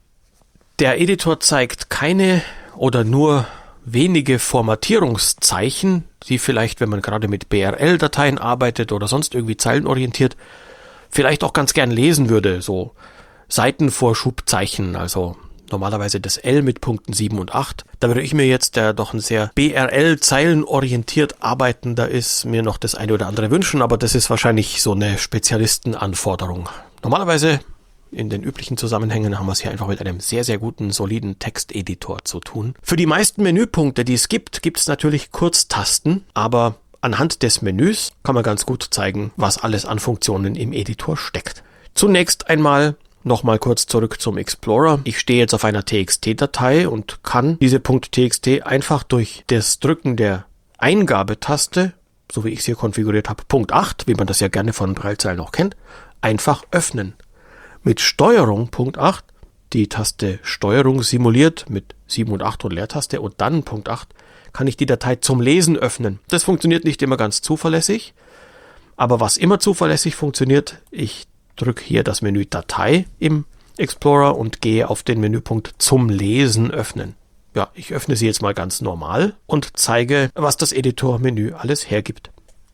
Der Editor zeigt keine oder nur wenige Formatierungszeichen, die vielleicht, wenn man gerade mit B R L-Dateien arbeitet oder sonst irgendwie zeilenorientiert, vielleicht auch ganz gern lesen würde, so Seitenvorschubzeichen, also normalerweise das L mit Punkten sieben und acht. Da würde ich mir jetzt, der doch ein sehr B R L-zeilenorientiert arbeitender ist, mir noch das eine oder andere wünschen, aber das ist wahrscheinlich so eine Spezialistenanforderung. Normalerweise in den üblichen Zusammenhängen haben wir es hier einfach mit einem sehr, sehr guten, soliden Texteditor zu tun. Für die meisten Menüpunkte, die es gibt, gibt es natürlich Kurztasten, aber anhand des Menüs kann man ganz gut zeigen, was alles an Funktionen im Editor steckt. Zunächst einmal nochmal kurz zurück zum Explorer. Ich stehe jetzt auf einer T X T-Datei und kann diese .txt einfach durch das Drücken der Eingabetaste, so wie ich es hier konfiguriert habe, Punkt acht, wie man das ja gerne von Braillezeilen auch kennt, einfach öffnen. Mit Steuerung Punkt acht, die Taste Steuerung simuliert mit sieben und acht und Leertaste und dann Punkt acht, kann ich die Datei zum Lesen öffnen. Das funktioniert nicht immer ganz zuverlässig, aber was immer zuverlässig funktioniert, ich drücke hier das Menü Datei im Explorer und gehe auf den Menüpunkt zum Lesen öffnen. Ja, ich öffne sie jetzt mal ganz normal und zeige, was das Editor-Menü alles hergibt.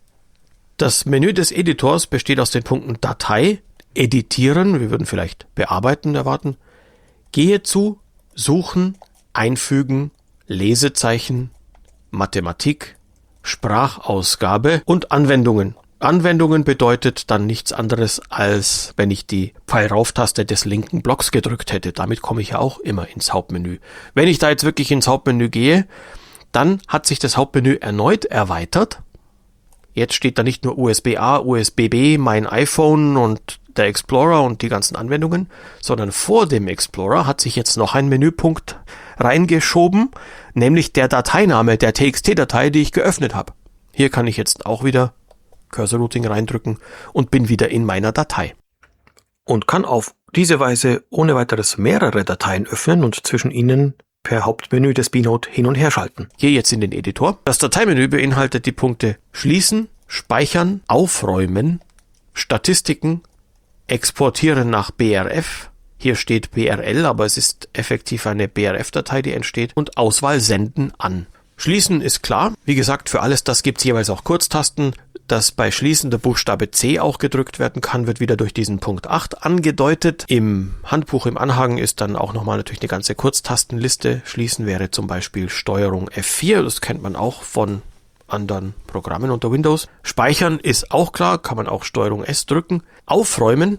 Das Menü des Editors besteht aus den Punkten Datei, Editieren, wir würden vielleicht Bearbeiten erwarten, Gehe zu, Suchen, Einfügen, Lesezeichen, Mathematik, Sprachausgabe und Anwendungen. Anwendungen bedeutet dann nichts anderes, als wenn ich die Pfeil-Rauf-Taste des linken Blocks gedrückt hätte. Damit komme ich ja auch immer ins Hauptmenü. Wenn ich da jetzt wirklich ins Hauptmenü gehe, dann hat sich das Hauptmenü erneut erweitert. Jetzt steht da nicht nur U S B A, U S B B, mein iPhone und der Explorer und die ganzen Anwendungen, sondern vor dem Explorer hat sich jetzt noch ein Menüpunkt reingeschoben, nämlich der Dateiname der T X T-Datei, die ich geöffnet habe. Hier kann ich jetzt auch wieder Cursor Routing reindrücken und bin wieder in meiner Datei. Und kann auf diese Weise ohne weiteres mehrere Dateien öffnen und zwischen ihnen per Hauptmenü des bNote hin und her schalten. Hier jetzt in den Editor. Das Dateimenü beinhaltet die Punkte Schließen, Speichern, Aufräumen, Statistiken, Exportieren nach B R F. Hier steht B R L, aber es ist effektiv eine B R F-Datei, die entsteht. Und Auswahl Senden an. Schließen ist klar. Wie gesagt, für alles das gibt es jeweils auch Kurztasten. Dass bei Schließen der Buchstabe C auch gedrückt werden kann, wird wieder durch diesen Punkt acht angedeutet. Im Handbuch im Anhang ist dann auch nochmal natürlich eine ganze Kurztastenliste. Schließen wäre zum Beispiel Steuerung F vier, das kennt man auch von anderen Programmen unter Windows. Speichern ist auch klar, kann man auch Steuerung S drücken. Aufräumen.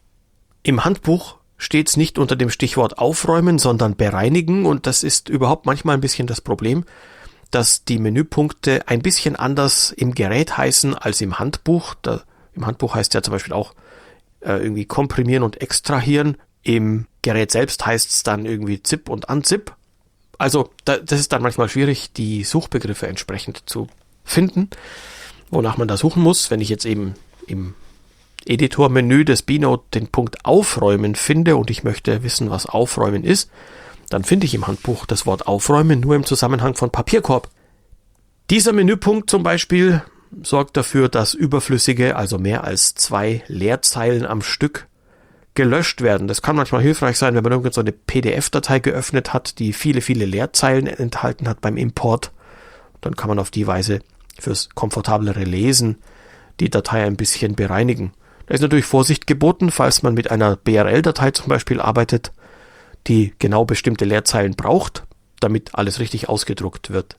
Im Handbuch steht es nicht unter dem Stichwort Aufräumen, sondern Bereinigen, und das ist überhaupt manchmal ein bisschen das Problem, dass die Menüpunkte ein bisschen anders im Gerät heißen als im Handbuch. Da, im Handbuch heißt ja zum Beispiel auch äh, irgendwie komprimieren und extrahieren. Im Gerät selbst heißt es dann irgendwie Zip und Unzip. Also da, das ist dann manchmal schwierig, die Suchbegriffe entsprechend zu finden, wonach man da suchen muss. Wenn ich jetzt eben im Editor-Menü des bNote den Punkt Aufräumen finde und ich möchte wissen, was Aufräumen ist, dann finde ich im Handbuch das Wort Aufräumen nur im Zusammenhang von Papierkorb. Dieser Menüpunkt zum Beispiel sorgt dafür, dass überflüssige, also mehr als zwei Leerzeilen am Stück gelöscht werden. Das kann manchmal hilfreich sein, wenn man irgendeine so eine P D F-Datei geöffnet hat, die viele, viele Leerzeilen enthalten hat beim Import. Dann kann man auf die Weise fürs komfortablere Lesen die Datei ein bisschen bereinigen. Da ist natürlich Vorsicht geboten, falls man mit einer B R L-Datei zum Beispiel arbeitet, die genau bestimmte Leerzeilen braucht, damit alles richtig ausgedruckt wird.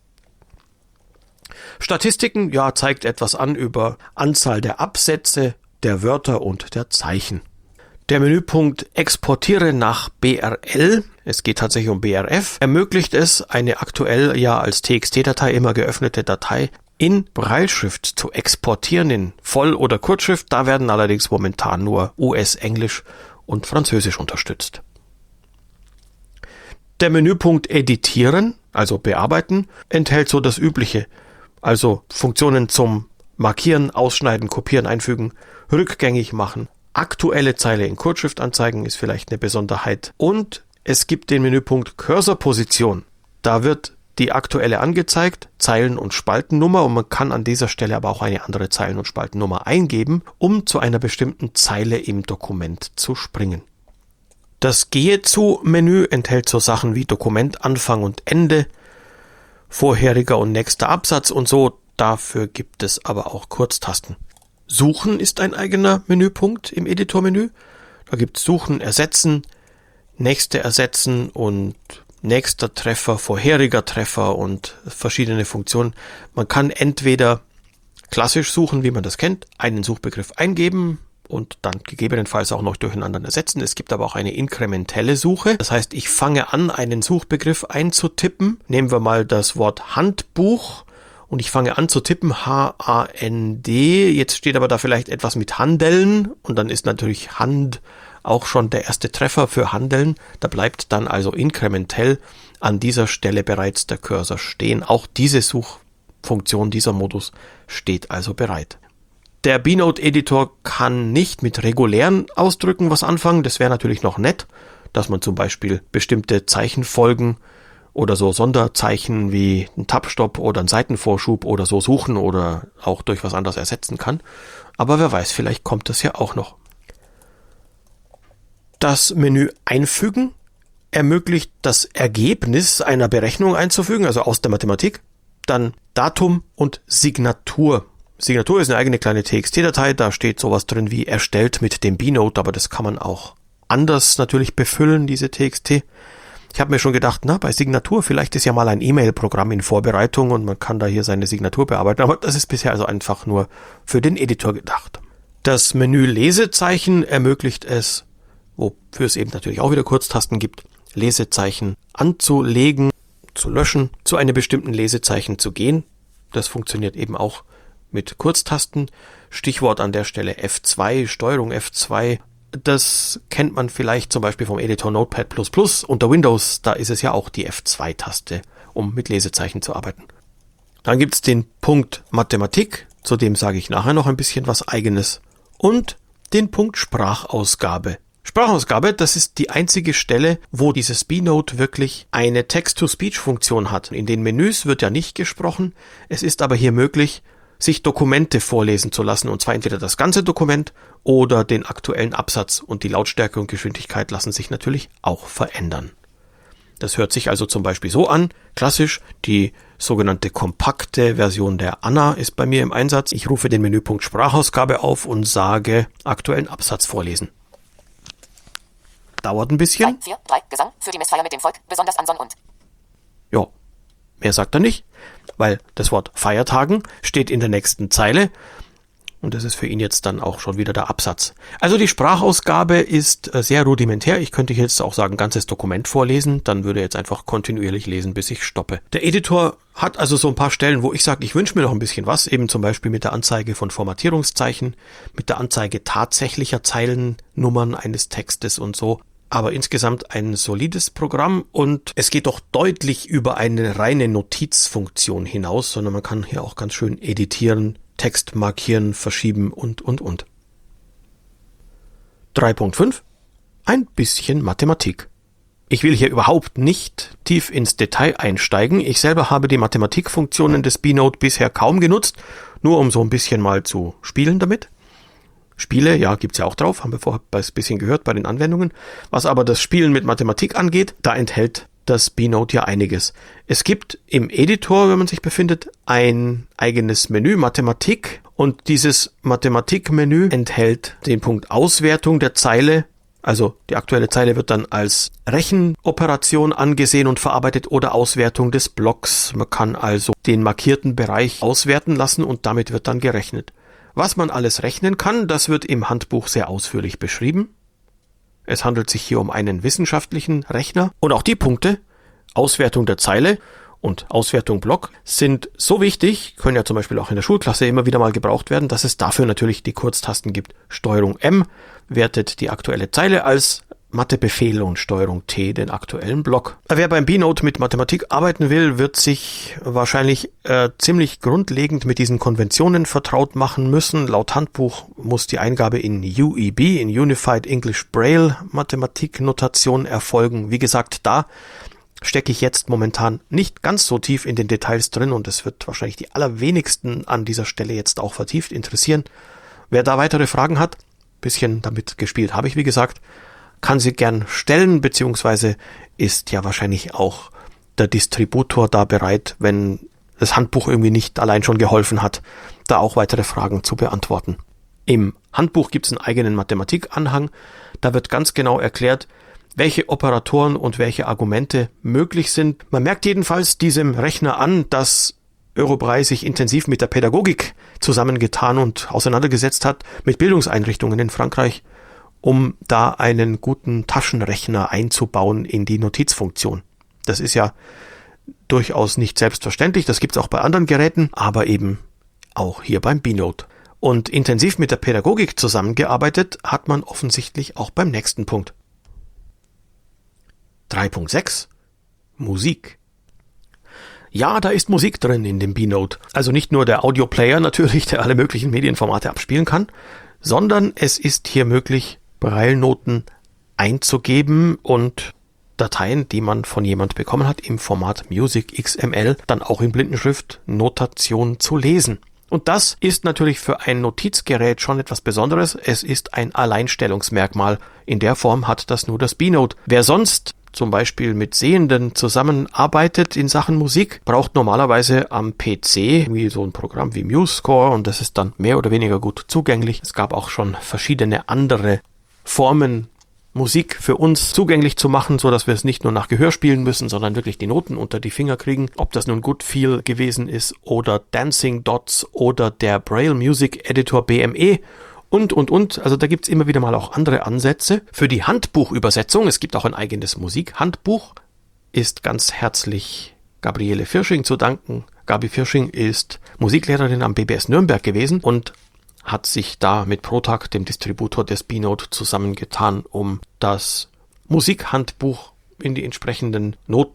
Statistiken, ja, zeigt etwas an über Anzahl der Absätze, der Wörter und der Zeichen. Der Menüpunkt Exportiere nach B R L, es geht tatsächlich um B R F, ermöglicht es, eine aktuell ja als T X T-Datei immer geöffnete Datei in Brailleschrift zu exportieren, in Voll- oder Kurzschrift. Da werden allerdings momentan nur U S, Englisch und Französisch unterstützt. Der Menüpunkt Editieren, also Bearbeiten, enthält so das Übliche, also Funktionen zum Markieren, Ausschneiden, Kopieren, Einfügen, rückgängig machen. Aktuelle Zeile in Kurzschrift anzeigen ist vielleicht eine Besonderheit. Und es gibt den Menüpunkt Cursorposition. Da wird die aktuelle angezeigt, Zeilen- und Spaltennummer, und man kann an dieser Stelle aber auch eine andere Zeilen- und Spaltennummer eingeben, um zu einer bestimmten Zeile im Dokument zu springen. Das Gehe-zu-Menü enthält so Sachen wie Dokumentanfang und Ende, vorheriger und nächster Absatz und so. Dafür gibt es aber auch Kurztasten. Suchen ist ein eigener Menüpunkt im Editormenü. Da gibt es Suchen, Ersetzen, nächste Ersetzen und nächster Treffer, vorheriger Treffer und verschiedene Funktionen. Man kann entweder klassisch suchen, wie man das kennt, einen Suchbegriff eingeben und dann gegebenenfalls auch noch durch einen anderen ersetzen. Es gibt aber auch eine inkrementelle Suche. Das heißt, ich fange an, einen Suchbegriff einzutippen. Nehmen wir mal das Wort Handbuch und ich fange an zu tippen H A N D. Jetzt steht aber da vielleicht etwas mit Handeln und dann ist natürlich Hand auch schon der erste Treffer für Handeln. Da bleibt dann also inkrementell an dieser Stelle bereits der Cursor stehen. Auch diese Suchfunktion, dieser Modus steht also bereit. Der bNote-Editor kann nicht mit regulären Ausdrücken was anfangen. Das wäre natürlich noch nett, dass man zum Beispiel bestimmte Zeichenfolgen oder so Sonderzeichen wie ein Tab-Stopp oder ein Seitenvorschub oder so suchen oder auch durch was anderes ersetzen kann. Aber wer weiß, vielleicht kommt das ja auch noch. Das Menü Einfügen ermöglicht das Ergebnis einer Berechnung einzufügen, also aus der Mathematik. Dann Datum und Signatur. Signatur ist eine eigene kleine T X T-Datei, da steht sowas drin wie erstellt mit dem bNote, aber das kann man auch anders natürlich befüllen, diese T X T. Ich habe mir schon gedacht, na, bei Signatur, vielleicht ist ja mal ein E-Mail-Programm in Vorbereitung und man kann da hier seine Signatur bearbeiten, aber das ist bisher also einfach nur für den Editor gedacht. Das Menü Lesezeichen ermöglicht es, wofür es eben natürlich auch wieder Kurztasten gibt, Lesezeichen anzulegen, zu löschen, zu einem bestimmten Lesezeichen zu gehen. Das funktioniert eben auch mit Kurztasten. Stichwort an der Stelle F zwei, Steuerung F zwei. Das kennt man vielleicht zum Beispiel vom Editor Notepad plus plus. Unter Windows, da ist es ja auch die F zwei Taste, um mit Lesezeichen zu arbeiten. Dann gibt es den Punkt Mathematik, zu dem sage ich nachher noch ein bisschen was Eigenes. Und den Punkt Sprachausgabe. Sprachausgabe, das ist die einzige Stelle, wo dieses B-Note wirklich eine Text-to-Speech-Funktion hat. In den Menüs wird ja nicht gesprochen, es ist aber hier möglich, sich Dokumente vorlesen zu lassen, und zwar entweder das ganze Dokument oder den aktuellen Absatz, und die Lautstärke und Geschwindigkeit lassen sich natürlich auch verändern. Das hört sich also zum Beispiel so an, klassisch, die sogenannte kompakte Version der Anna ist bei mir im Einsatz. Ich rufe den Menüpunkt Sprachausgabe auf und sage aktuellen Absatz vorlesen. Dauert ein bisschen. drei, vier, drei, Gesang für die Messfeier mit dem Volk, besonders an Sonn und. Ja, mehr sagt er nicht, weil das Wort Feiertagen steht in der nächsten Zeile und das ist für ihn jetzt dann auch schon wieder der Absatz. Also die Sprachausgabe ist sehr rudimentär. Ich könnte jetzt auch sagen, ganzes Dokument vorlesen, dann würde er jetzt einfach kontinuierlich lesen, bis ich stoppe. Der Editor hat also so ein paar Stellen, wo ich sage, ich wünsche mir noch ein bisschen was, eben zum Beispiel mit der Anzeige von Formatierungszeichen, mit der Anzeige tatsächlicher Zeilennummern eines Textes und so. Aber insgesamt ein solides Programm, und es geht doch deutlich über eine reine Notizfunktion hinaus, sondern man kann hier auch ganz schön editieren, Text markieren, verschieben und, und, und. drei Punkt fünf. Ein bisschen Mathematik. Ich will hier überhaupt nicht tief ins Detail einsteigen. Ich selber habe die Mathematikfunktionen des B-Note bisher kaum genutzt, nur um so ein bisschen mal zu spielen damit. Spiele, ja, gibt's ja auch drauf, haben wir vorher ein bisschen gehört bei den Anwendungen. Was aber das Spielen mit Mathematik angeht, da enthält das B-Note ja einiges. Es gibt im Editor, wenn man sich befindet, ein eigenes Menü Mathematik, und dieses Mathematikmenü enthält den Punkt Auswertung der Zeile. Also die aktuelle Zeile wird dann als Rechenoperation angesehen und verarbeitet oder Auswertung des Blocks. Man kann also den markierten Bereich auswerten lassen und damit wird dann gerechnet. Was man alles rechnen kann, das wird im Handbuch sehr ausführlich beschrieben. Es handelt sich hier um einen wissenschaftlichen Rechner. Und auch die Punkte, Auswertung der Zeile und Auswertung Block, sind so wichtig, können ja zum Beispiel auch in der Schulklasse immer wieder mal gebraucht werden, dass es dafür natürlich die Kurztasten gibt. Steuerung M wertet die aktuelle Zeile als Mathebefehl und Steuerung T den aktuellen Block. Wer beim B-Note mit Mathematik arbeiten will, wird sich wahrscheinlich äh, ziemlich grundlegend mit diesen Konventionen vertraut machen müssen. Laut Handbuch muss die Eingabe in U E B, in Unified English Braille Mathematiknotation erfolgen. Wie gesagt, da stecke ich jetzt momentan nicht ganz so tief in den Details drin, und es wird wahrscheinlich die allerwenigsten an dieser Stelle jetzt auch vertieft interessieren. Wer da weitere Fragen hat, bisschen damit gespielt habe ich, wie gesagt, kann sie gern stellen, beziehungsweise ist ja wahrscheinlich auch der Distributor da bereit, wenn das Handbuch irgendwie nicht allein schon geholfen hat, da auch weitere Fragen zu beantworten. Im Handbuch gibt es einen eigenen Mathematikanhang, da wird ganz genau erklärt, welche Operatoren und welche Argumente möglich sind. Man merkt jedenfalls diesem Rechner an, dass Eurobrei sich intensiv mit der Pädagogik zusammengetan und auseinandergesetzt hat, mit Bildungseinrichtungen in Frankreich, um da einen guten Taschenrechner einzubauen in die Notizfunktion. Das ist ja durchaus nicht selbstverständlich, das gibt es auch bei anderen Geräten, aber eben auch hier beim B-Note. Und intensiv mit der Pädagogik zusammengearbeitet hat man offensichtlich auch beim nächsten Punkt. drei Punkt sechs. Musik. Ja, da ist Musik drin in dem B-Note. Also nicht nur der Audioplayer natürlich, der alle möglichen Medienformate abspielen kann, sondern es ist hier möglich, Braille-Noten einzugeben und Dateien, die man von jemand bekommen hat, im Format Music X M L, dann auch in Blindenschrift Notation zu lesen. Und das ist natürlich für ein Notizgerät schon etwas Besonderes. Es ist ein Alleinstellungsmerkmal. In der Form hat das nur das B-Note. Wer sonst zum Beispiel mit Sehenden zusammenarbeitet in Sachen Musik, braucht normalerweise am P C irgendwie so ein Programm wie MuseScore, und das ist dann mehr oder weniger gut zugänglich. Es gab auch schon verschiedene andere Formen Musik für uns zugänglich zu machen, so dass wir es nicht nur nach Gehör spielen müssen, sondern wirklich die Noten unter die Finger kriegen. Ob das nun Good Feel gewesen ist oder Dancing Dots oder der Braille Music Editor B M E und, und, und. Also da gibt's immer wieder mal auch andere Ansätze. Für die Handbuchübersetzung, es gibt auch ein eigenes Musikhandbuch, ist ganz herzlich Gabriele Firsching zu danken. Gabi Firsching ist Musiklehrerin am B B S Nürnberg gewesen und hat sich da mit Protag, dem Distributor des B-Note, zusammengetan, um das Musikhandbuch in die entsprechenden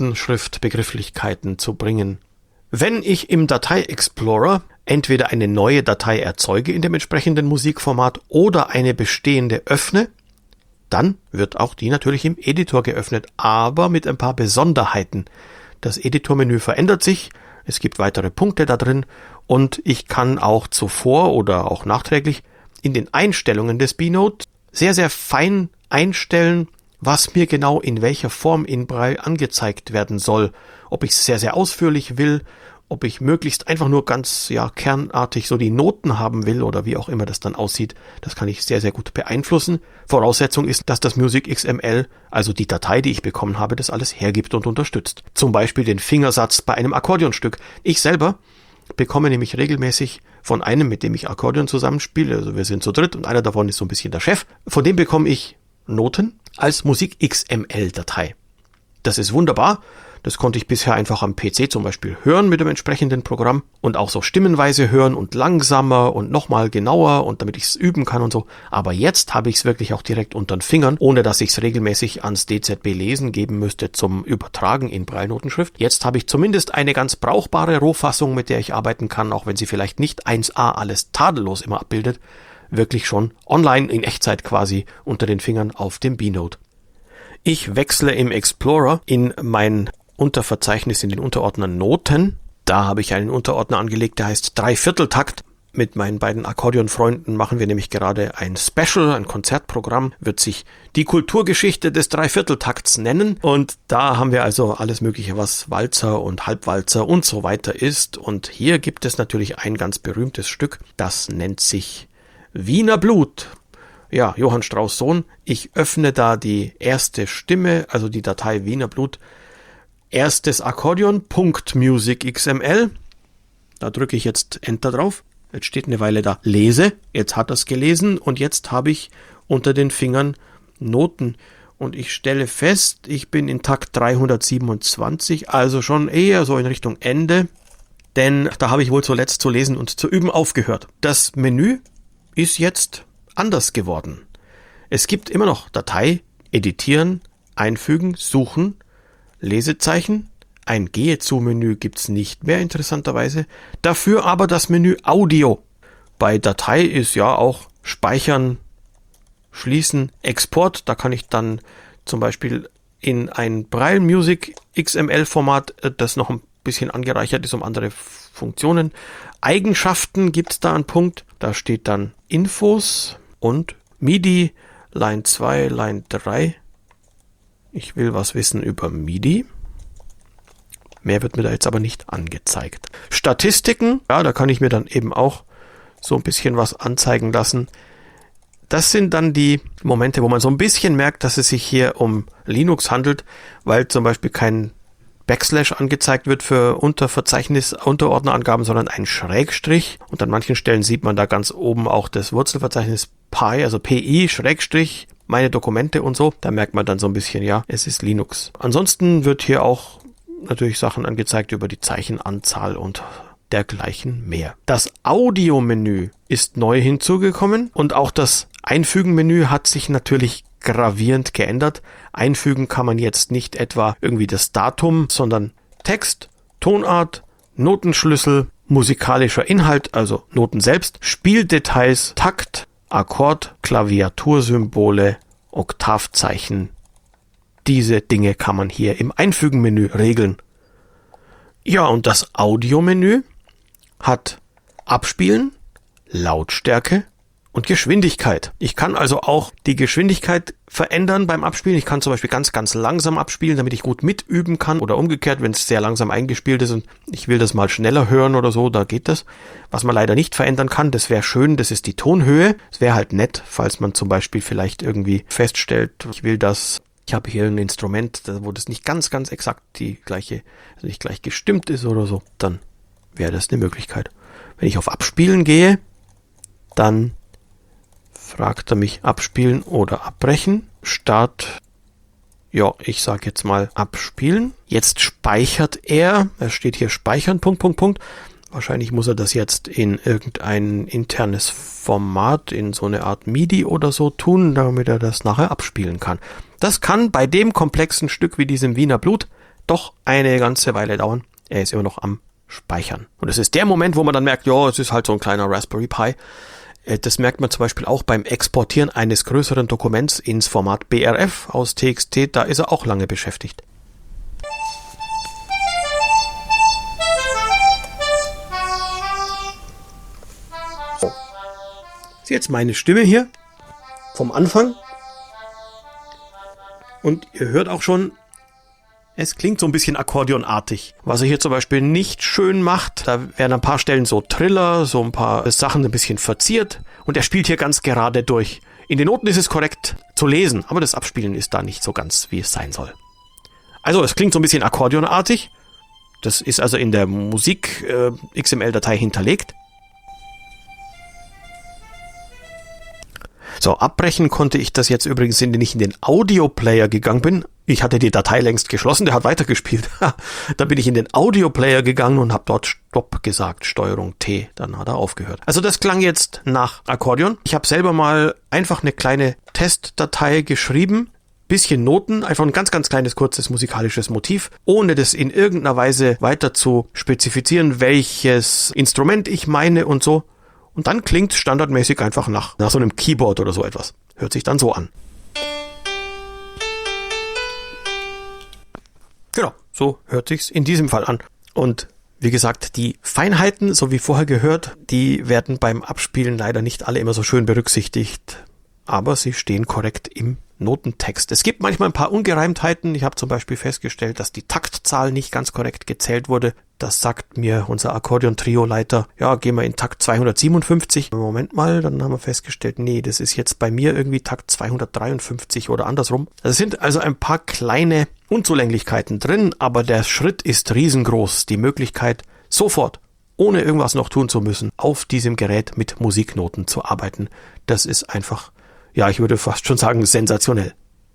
Notenschriftbegrifflichkeiten zu bringen. Wenn ich im Datei-Explorer entweder eine neue Datei erzeuge in dem entsprechenden Musikformat oder eine bestehende öffne, dann wird auch die natürlich im Editor geöffnet, aber mit ein paar Besonderheiten. Das Editormenü verändert sich, es gibt weitere Punkte da drin und ich kann auch zuvor oder auch nachträglich in den Einstellungen des B-Note sehr, sehr fein einstellen, was mir genau in welcher Form in Braille angezeigt werden soll. Ob ich es sehr, sehr ausführlich will, ob ich möglichst einfach nur ganz ja kernartig so die Noten haben will oder wie auch immer das dann aussieht, das kann ich sehr, sehr gut beeinflussen. Voraussetzung ist, dass das Music X M L, also die Datei, die ich bekommen habe, das alles hergibt und unterstützt. Zum Beispiel den Fingersatz bei einem Akkordeonstück. Ich selber bekomme nämlich regelmäßig von einem, mit dem ich Akkordeon zusammenspiele, also wir sind zu dritt und einer davon ist so ein bisschen der Chef, von dem bekomme ich Noten als Musik X M L-Datei. Das ist wunderbar. Das konnte ich bisher einfach am P C zum Beispiel hören mit dem entsprechenden Programm und auch so stimmenweise hören und langsamer und nochmal genauer und damit ich es üben kann und so. Aber jetzt habe ich es wirklich auch direkt unter den Fingern, ohne dass ich es regelmäßig ans D Z B Lesen geben müsste zum Übertragen in Braille-Notenschrift. Jetzt habe ich zumindest eine ganz brauchbare Rohfassung, mit der ich arbeiten kann, auch wenn sie vielleicht nicht eins a alles tadellos immer abbildet, wirklich schon online in Echtzeit quasi unter den Fingern auf dem B-Note. Ich wechsle im Explorer in mein Unterverzeichnis in den Unterordner Noten. Da habe ich einen Unterordner angelegt, der heißt Dreivierteltakt. Mit meinen beiden Akkordeonfreunden machen wir nämlich gerade ein Special, ein Konzertprogramm, wird sich die Kulturgeschichte des Dreivierteltakts nennen. Und da haben wir also alles Mögliche, was Walzer und Halbwalzer und so weiter ist. Und hier gibt es natürlich ein ganz berühmtes Stück, das nennt sich Wiener Blut. Ja, Johann Strauss Sohn. Ich öffne da die erste Stimme, also die Datei Wiener Blut. Erstes Akkordeon, Punkt Music X M L. Da drücke ich jetzt Enter drauf. Jetzt steht eine Weile da Lese. Jetzt hat er es gelesen und jetzt habe ich unter den Fingern Noten. Und ich stelle fest, ich bin in Takt dreihundertsiebenundzwanzig, also schon eher so in Richtung Ende. Denn da habe ich wohl zuletzt zu lesen und zu üben aufgehört. Das Menü ist jetzt anders geworden. Es gibt immer noch Datei, Editieren, Einfügen, Suchen, Lesezeichen, ein Gehe-zu-Menü gibt's nicht mehr, interessanterweise. Dafür aber das Menü Audio. Bei Datei ist ja auch Speichern, Schließen, Export. Da kann ich dann zum Beispiel in ein Braille Music X M L-Format, das noch ein bisschen angereichert ist um andere Funktionen. Eigenschaften gibt's da einen Punkt. Da steht dann Infos und MIDI, Line zwei, Line drei. Ich will was wissen über MIDI. Mehr wird mir da jetzt aber nicht angezeigt. Statistiken, ja, da kann ich mir dann eben auch so ein bisschen was anzeigen lassen. Das sind dann die Momente, wo man so ein bisschen merkt, dass es sich hier um Linux handelt, weil zum Beispiel kein Backslash angezeigt wird für Unterverzeichnis, Unterordnerangaben, sondern ein Schrägstrich. Und an manchen Stellen sieht man da ganz oben auch das Wurzelverzeichnis Pi, also P I, Schrägstrich, meine Dokumente und so. Da merkt man dann so ein bisschen, ja, es ist Linux. Ansonsten wird hier auch natürlich Sachen angezeigt über die Zeichenanzahl und dergleichen mehr. Das Audio-Menü ist neu hinzugekommen und auch das Einfügen-Menü hat sich natürlich gravierend geändert. Einfügen kann man jetzt nicht etwa irgendwie das Datum, sondern Text, Tonart, Notenschlüssel, musikalischer Inhalt, also Noten selbst, Spieldetails, Takt, Akkord, Klaviatursymbole, Oktavzeichen. Diese Dinge kann man hier im Einfügen-Menü regeln. Ja, und das Audio-Menü hat Abspielen, Lautstärke und Geschwindigkeit. Ich kann also auch die Geschwindigkeit verändern beim Abspielen. Ich kann zum Beispiel ganz, ganz langsam abspielen, damit ich gut mitüben kann. Oder umgekehrt, wenn es sehr langsam eingespielt ist und ich will das mal schneller hören oder so, da geht das. Was man leider nicht verändern kann, das wäre schön, das ist die Tonhöhe. Es wäre halt nett, falls man zum Beispiel vielleicht irgendwie feststellt, ich will das, ich habe hier ein Instrument, wo das nicht ganz, ganz exakt die gleiche, also nicht gleich gestimmt ist oder so, dann wäre das eine Möglichkeit. Wenn ich auf Abspielen gehe, dann fragt er mich abspielen oder abbrechen. Start, ja, ich sage jetzt mal abspielen. Jetzt speichert er, es steht hier speichern, Punkt, Punkt, Punkt. Wahrscheinlich muss er das jetzt in irgendein internes Format, in so eine Art MIDI oder so tun, damit er das nachher abspielen kann. Das kann bei dem komplexen Stück wie diesem Wiener Blut doch eine ganze Weile dauern. Er ist immer noch am Speichern. Und es ist der Moment, wo man dann merkt, ja, es ist halt so ein kleiner Raspberry Pi. Das merkt man zum Beispiel auch beim Exportieren eines größeren Dokuments ins Format B R F aus T X T. Da ist er auch lange beschäftigt. So. Das ist jetzt meine Stimme hier vom Anfang. Und ihr hört auch schon, es klingt so ein bisschen akkordeonartig. Was er hier zum Beispiel nicht schön macht, da werden an ein paar Stellen so Triller, so ein paar Sachen ein bisschen verziert und er spielt hier ganz gerade durch. In den Noten ist es korrekt zu lesen, aber das Abspielen ist da nicht so ganz, wie es sein soll. Also es klingt so ein bisschen akkordeonartig. Das ist also in der Musik-X M L-Datei hinterlegt. So, abbrechen konnte ich das jetzt übrigens, indem ich in den Audio-Player gegangen bin. Ich hatte die Datei längst geschlossen, der hat weitergespielt. Dann bin ich in den Audio-Player gegangen und habe dort Stopp gesagt, Steuerung T, dann hat er aufgehört. Also das klang jetzt nach Akkordeon. Ich habe selber mal einfach eine kleine Testdatei geschrieben, bisschen Noten, einfach ein ganz, ganz kleines, kurzes musikalisches Motiv, ohne das in irgendeiner Weise weiter zu spezifizieren, welches Instrument ich meine und so. Und dann klingt es standardmäßig einfach nach, nach so einem Keyboard oder so etwas. Hört sich dann so an. Genau, so hört sich's in diesem Fall an. Und wie gesagt, die Feinheiten, so wie vorher gehört, die werden beim Abspielen leider nicht alle immer so schön berücksichtigt. Aber sie stehen korrekt im Notentext. Es gibt manchmal ein paar Ungereimtheiten. Ich habe zum Beispiel festgestellt, dass die Taktzahl nicht ganz korrekt gezählt wurde. Das sagt mir unser Akkordeon-Trio-Leiter. Ja, gehen wir in Takt zweihundertsiebenundfünfzig. Moment mal, dann haben wir festgestellt, nee, das ist jetzt bei mir irgendwie Takt zweihundertdreiundfünfzig oder andersrum. Es sind also ein paar kleine Unzulänglichkeiten drin, aber der Schritt ist riesengroß. Die Möglichkeit, sofort, ohne irgendwas noch tun zu müssen, auf diesem Gerät mit Musiknoten zu arbeiten, das ist einfach, ja, ich würde fast schon sagen, sensationell.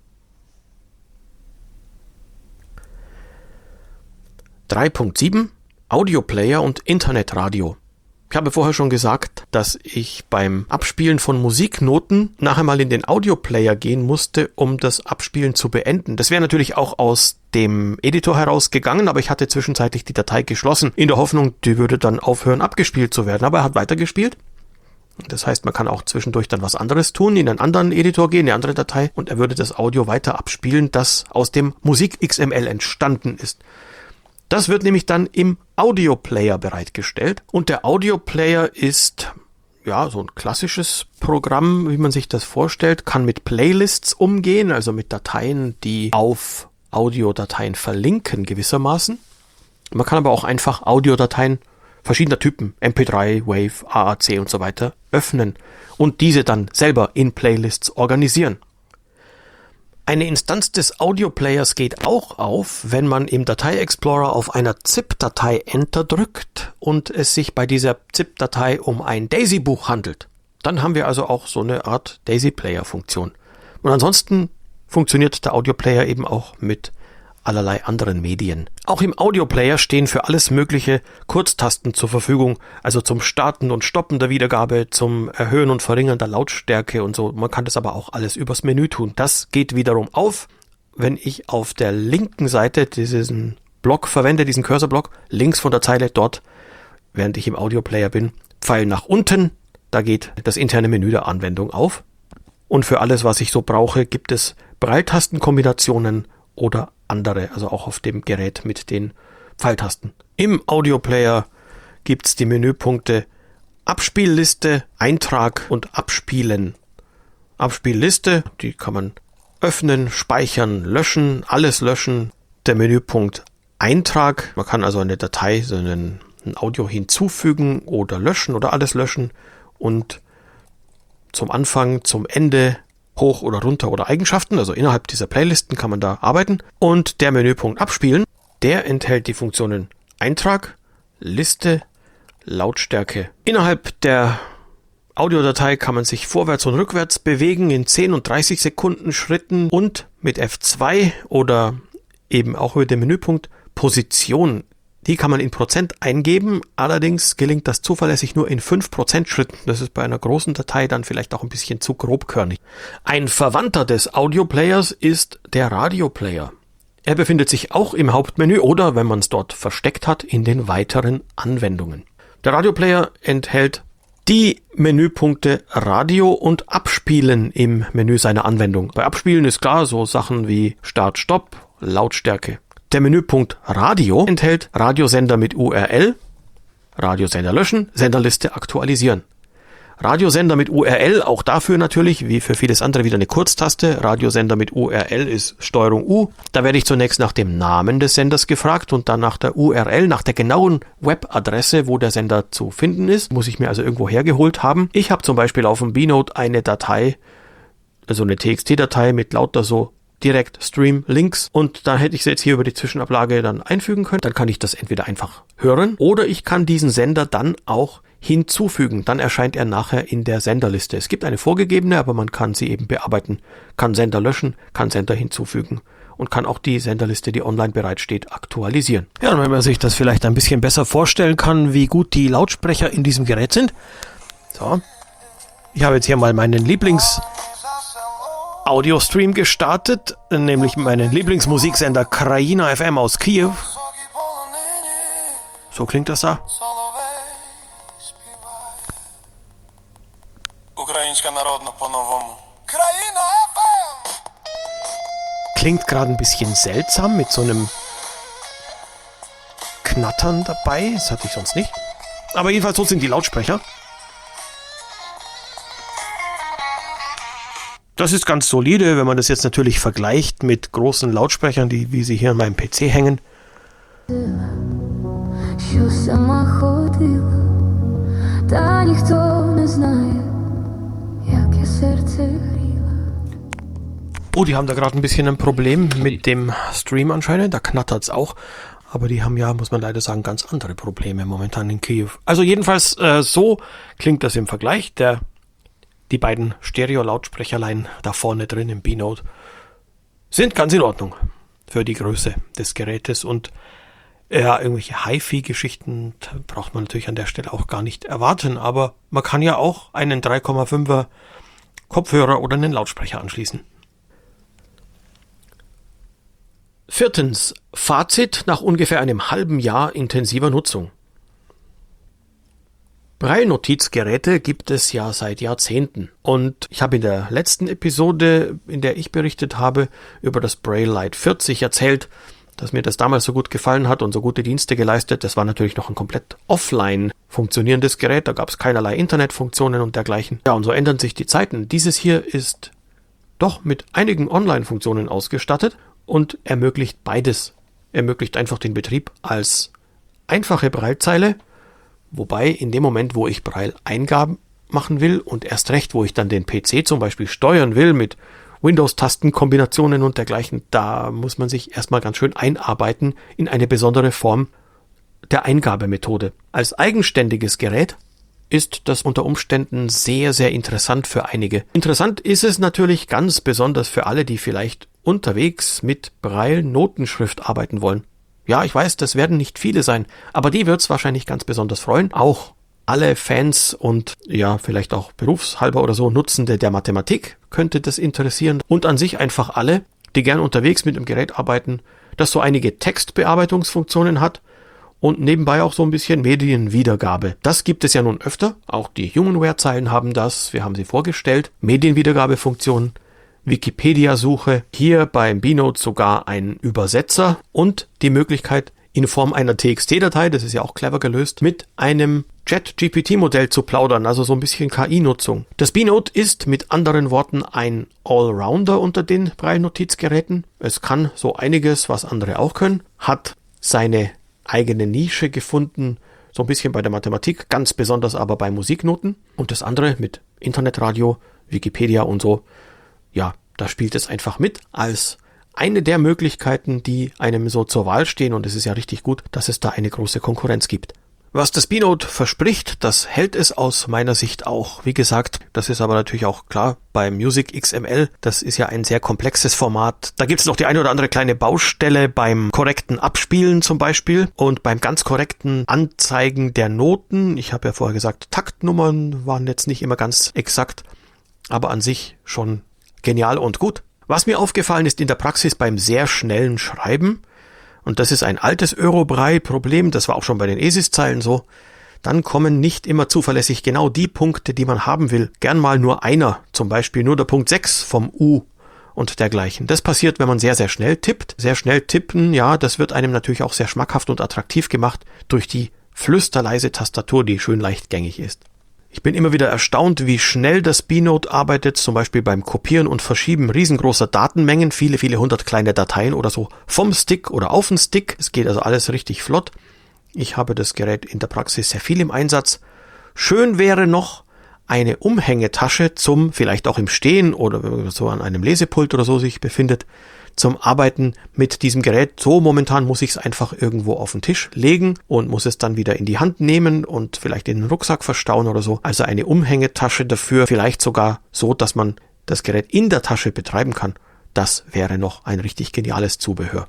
drei Punkt sieben Audioplayer und Internetradio. Ich habe vorher schon gesagt, dass ich beim Abspielen von Musiknoten nachher mal in den Audioplayer gehen musste, um das Abspielen zu beenden. Das wäre natürlich auch aus dem Editor herausgegangen, aber ich hatte zwischenzeitlich die Datei geschlossen, in der Hoffnung, die würde dann aufhören, abgespielt zu werden. Aber er hat weitergespielt. Das heißt, man kann auch zwischendurch dann was anderes tun, in einen anderen Editor gehen, eine andere Datei, und er würde das Audio weiter abspielen, das aus dem Musik-X M L entstanden ist. Das wird nämlich dann im Audioplayer bereitgestellt. Und der Audioplayer ist ja so ein klassisches Programm, wie man sich das vorstellt, kann mit Playlists umgehen, also mit Dateien, die auf Audiodateien verlinken gewissermaßen. Man kann aber auch einfach Audiodateien verschiedener Typen, M P drei, Wave, A A C und so weiter, öffnen und diese dann selber in Playlists organisieren. Eine Instanz des Audioplayers geht auch auf, wenn man im Datei-Explorer auf einer ZIP-Datei Enter drückt und es sich bei dieser ZIP-Datei um ein Daisy-Buch handelt. Dann haben wir also auch so eine Art Daisy-Player-Funktion. Und ansonsten funktioniert der Audioplayer eben auch mit allerlei anderen Medien. Auch im Audioplayer stehen für alles mögliche Kurztasten zur Verfügung, also zum Starten und Stoppen der Wiedergabe, zum Erhöhen und Verringern der Lautstärke und so. Man kann das aber auch alles übers Menü tun. Das geht wiederum auf, wenn ich auf der linken Seite diesen Block verwende, diesen Cursor-Block, links von der Zeile dort, während ich im Audioplayer bin, Pfeil nach unten, da geht das interne Menü der Anwendung auf. Und für alles, was ich so brauche, gibt es Brailletastenkombinationen oder andere, also auch auf dem Gerät mit den Pfeiltasten. Im Audioplayer gibt es die Menüpunkte Abspielliste, Eintrag und Abspielen. Abspielliste, die kann man öffnen, speichern, löschen, alles löschen. Der Menüpunkt Eintrag, man kann also eine Datei, so einen, ein Audio hinzufügen oder löschen oder alles löschen und zum Anfang, zum Ende hoch oder runter oder Eigenschaften, also innerhalb dieser Playlisten kann man da arbeiten. Und der Menüpunkt Abspielen, der enthält die Funktionen Eintrag, Liste, Lautstärke. Innerhalb der Audiodatei kann man sich vorwärts und rückwärts bewegen in zehn und dreißig Sekunden Schritten und mit F zwei oder eben auch mit dem Menüpunkt Position. Die kann man in Prozent eingeben, allerdings gelingt das zuverlässig nur in fünf Prozent Schritten. Das ist bei einer großen Datei dann vielleicht auch ein bisschen zu grobkörnig. Ein Verwandter des Audioplayers ist der Radioplayer. Er befindet sich auch im Hauptmenü oder, wenn man es dort versteckt hat, in den weiteren Anwendungen. Der Radioplayer enthält die Menüpunkte Radio und Abspielen im Menü seiner Anwendung. Bei Abspielen ist klar, so Sachen wie Start, Stopp, Lautstärke. Der Menüpunkt Radio enthält Radiosender mit U R L, Radiosender löschen, Senderliste aktualisieren. Radiosender mit U R L, auch dafür natürlich, wie für vieles andere, wieder eine Kurztaste. Radiosender mit U R L ist Steuerung U. Da werde ich zunächst nach dem Namen des Senders gefragt und dann nach der U R L, nach der genauen Webadresse, wo der Sender zu finden ist. Muss ich mir also irgendwo hergeholt haben. Ich habe zum Beispiel auf dem B-Note eine Datei, also eine T X T-Datei mit lauter so direkt Stream-Links und da hätte ich sie jetzt hier über die Zwischenablage dann einfügen können. Dann kann ich das entweder einfach hören oder ich kann diesen Sender dann auch hinzufügen. Dann erscheint er nachher in der Senderliste. Es gibt eine vorgegebene, aber man kann sie eben bearbeiten. Kann Sender löschen, kann Sender hinzufügen und kann auch die Senderliste, die online bereitsteht, aktualisieren. Ja, und wenn man sich das vielleicht ein bisschen besser vorstellen kann, wie gut die Lautsprecher in diesem Gerät sind. So, ich habe jetzt hier mal meinen Lieblings Audio-Stream gestartet, nämlich meinen Lieblingsmusiksender Kraina F M aus Kiew. So klingt das da. Klingt gerade ein bisschen seltsam mit so einem Knattern dabei. Das hatte ich sonst nicht. Aber jedenfalls so sind die Lautsprecher. Das ist ganz solide, wenn man das jetzt natürlich vergleicht mit großen Lautsprechern, die, wie sie hier an meinem P C hängen. Oh, die haben da gerade ein bisschen ein Problem mit dem Stream anscheinend, da knattert es auch. Aber die haben ja, muss man leider sagen, ganz andere Probleme momentan in Kiew. Also jedenfalls, äh, so klingt das im Vergleich. Der Die beiden Stereo-Lautsprecherlein da vorne drin im B-Note sind ganz in Ordnung für die Größe des Gerätes. Und ja, irgendwelche Hi-Fi-Geschichten braucht man natürlich an der Stelle auch gar nicht erwarten. Aber man kann ja auch einen drei Komma fünfer Kopfhörer oder einen Lautsprecher anschließen. Viertens, Fazit nach ungefähr einem halben Jahr intensiver Nutzung. Braille-Notizgeräte gibt es ja seit Jahrzehnten und ich habe in der letzten Episode, in der ich berichtet habe, über das Braille Lite vierzig erzählt, dass mir das damals so gut gefallen hat und so gute Dienste geleistet. Das war natürlich noch ein komplett offline funktionierendes Gerät, da gab es keinerlei Internetfunktionen und dergleichen. Ja, und so ändern sich die Zeiten. Dieses hier ist doch mit einigen Online-Funktionen ausgestattet und ermöglicht beides. Ermöglicht einfach den Betrieb als einfache Braillezeile, wobei in dem Moment, wo ich Braille-Eingaben machen will und erst recht, wo ich dann den P C zum Beispiel steuern will mit Windows-Tastenkombinationen und dergleichen, da muss man sich erstmal ganz schön einarbeiten in eine besondere Form der Eingabemethode. Als eigenständiges Gerät ist das unter Umständen sehr, sehr interessant für einige. Interessant ist es natürlich ganz besonders für alle, die vielleicht unterwegs mit Braille-Notenschrift arbeiten wollen. Ja, ich weiß, das werden nicht viele sein, aber die wird's wahrscheinlich ganz besonders freuen. Auch alle Fans und ja, vielleicht auch berufshalber oder so Nutzende der Mathematik könnte das interessieren. Und an sich einfach alle, die gern unterwegs mit dem Gerät arbeiten, das so einige Textbearbeitungsfunktionen hat und nebenbei auch so ein bisschen Medienwiedergabe. Das gibt es ja nun öfter. Auch die Humanware-Zeilen haben das. Wir haben sie vorgestellt. Medienwiedergabefunktionen, Wikipedia-Suche, hier beim B-Note sogar ein Übersetzer und die Möglichkeit, in Form einer T X T-Datei, das ist ja auch clever gelöst, mit einem Chat-G P T-Modell zu plaudern, also so ein bisschen K I-Nutzung. Das B-Note ist mit anderen Worten ein Allrounder unter den Braille-Notizgeräten. Es kann so einiges, was andere auch können, hat seine eigene Nische gefunden, so ein bisschen bei der Mathematik, ganz besonders aber bei Musiknoten. Und das andere mit Internetradio, Wikipedia und so, ja, da spielt es einfach mit als eine der Möglichkeiten, die einem so zur Wahl stehen, und es ist ja richtig gut, dass es da eine große Konkurrenz gibt. Was das B-Note verspricht, das hält es aus meiner Sicht auch. Wie gesagt, das ist aber natürlich auch klar bei Music X M L. Das ist ja ein sehr komplexes Format. Da gibt es noch die eine oder andere kleine Baustelle beim korrekten Abspielen zum Beispiel und beim ganz korrekten Anzeigen der Noten. Ich habe ja vorher gesagt, Taktnummern waren jetzt nicht immer ganz exakt, aber an sich schon genial und gut. Was mir aufgefallen ist in der Praxis beim sehr schnellen Schreiben, und das ist ein altes Eurobraille-Problem, das war auch schon bei den E S I S-Zeilen so, dann kommen nicht immer zuverlässig genau die Punkte, die man haben will. Gern mal nur einer, zum Beispiel nur der Punkt sechs vom U und dergleichen. Das passiert, wenn man sehr, sehr schnell tippt. Sehr schnell tippen, ja, das wird einem natürlich auch sehr schmackhaft und attraktiv gemacht durch die flüsterleise Tastatur, die schön leichtgängig ist. Ich bin immer wieder erstaunt, wie schnell das B-Note arbeitet, zum Beispiel beim Kopieren und Verschieben riesengroßer Datenmengen, viele, viele hundert kleine Dateien oder so vom Stick oder auf den Stick. Es geht also alles richtig flott. Ich habe das Gerät in der Praxis sehr viel im Einsatz. Schön wäre noch eine Umhängetasche zum, vielleicht auch im Stehen oder so an einem Lesepult oder so sich befindet, zum Arbeiten mit diesem Gerät. So momentan muss ich es einfach irgendwo auf den Tisch legen und muss es dann wieder in die Hand nehmen und vielleicht in den Rucksack verstauen oder so. Also eine Umhängetasche dafür, vielleicht sogar so, dass man das Gerät in der Tasche betreiben kann. Das wäre noch ein richtig geniales Zubehör.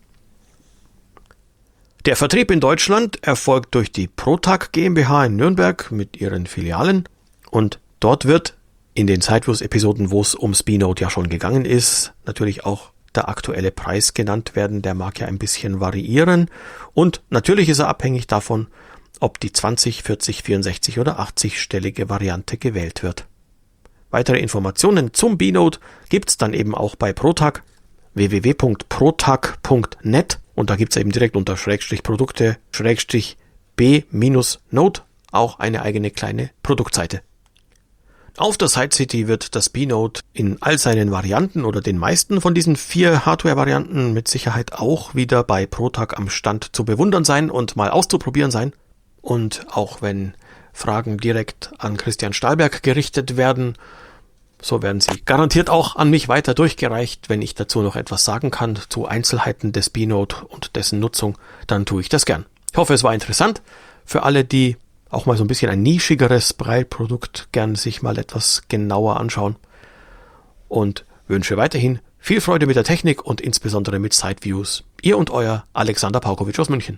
Der Vertrieb in Deutschland erfolgt durch die ProTag GmbH in Nürnberg mit ihren Filialen, und dort wird in den Sideviews-Episoden, wo es ums B-Note ja schon gegangen ist, natürlich auch der aktuelle Preis genannt werden. Der mag ja ein bisschen variieren, und natürlich ist er abhängig davon, ob die zwanzig, vierzig, vierundsechzig oder achtzig-stellige Variante gewählt wird. Weitere Informationen zum B-Note gibt's dann eben auch bei ProTag, w w w punkt protag punkt net, und da gibt's eben direkt unter Schrägstrich Produkte, Schrägstrich B-Note auch eine eigene kleine Produktseite. Auf der Side City wird das B-Note in all seinen Varianten oder den meisten von diesen vier Hardware-Varianten mit Sicherheit auch wieder bei ProTag am Stand zu bewundern sein und mal auszuprobieren sein. Und auch wenn Fragen direkt an Christian Stahlberg gerichtet werden, so werden sie garantiert auch an mich weiter durchgereicht. Wenn ich dazu noch etwas sagen kann zu Einzelheiten des B-Note und dessen Nutzung, dann tue ich das gern. Ich hoffe, es war interessant für alle, die auch mal so ein bisschen ein nischigeres Braille-Produkt gern sich mal etwas genauer anschauen, und wünsche weiterhin viel Freude mit der Technik und insbesondere mit Sideviews. Ihr und euer Alexander Paukowitsch aus München.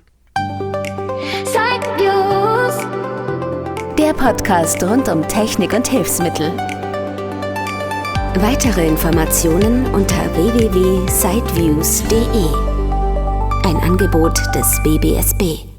Sideviews, der Podcast rund um Technik und Hilfsmittel. Weitere Informationen unter w w w punkt sideviews punkt d e. Ein Angebot des B B S B.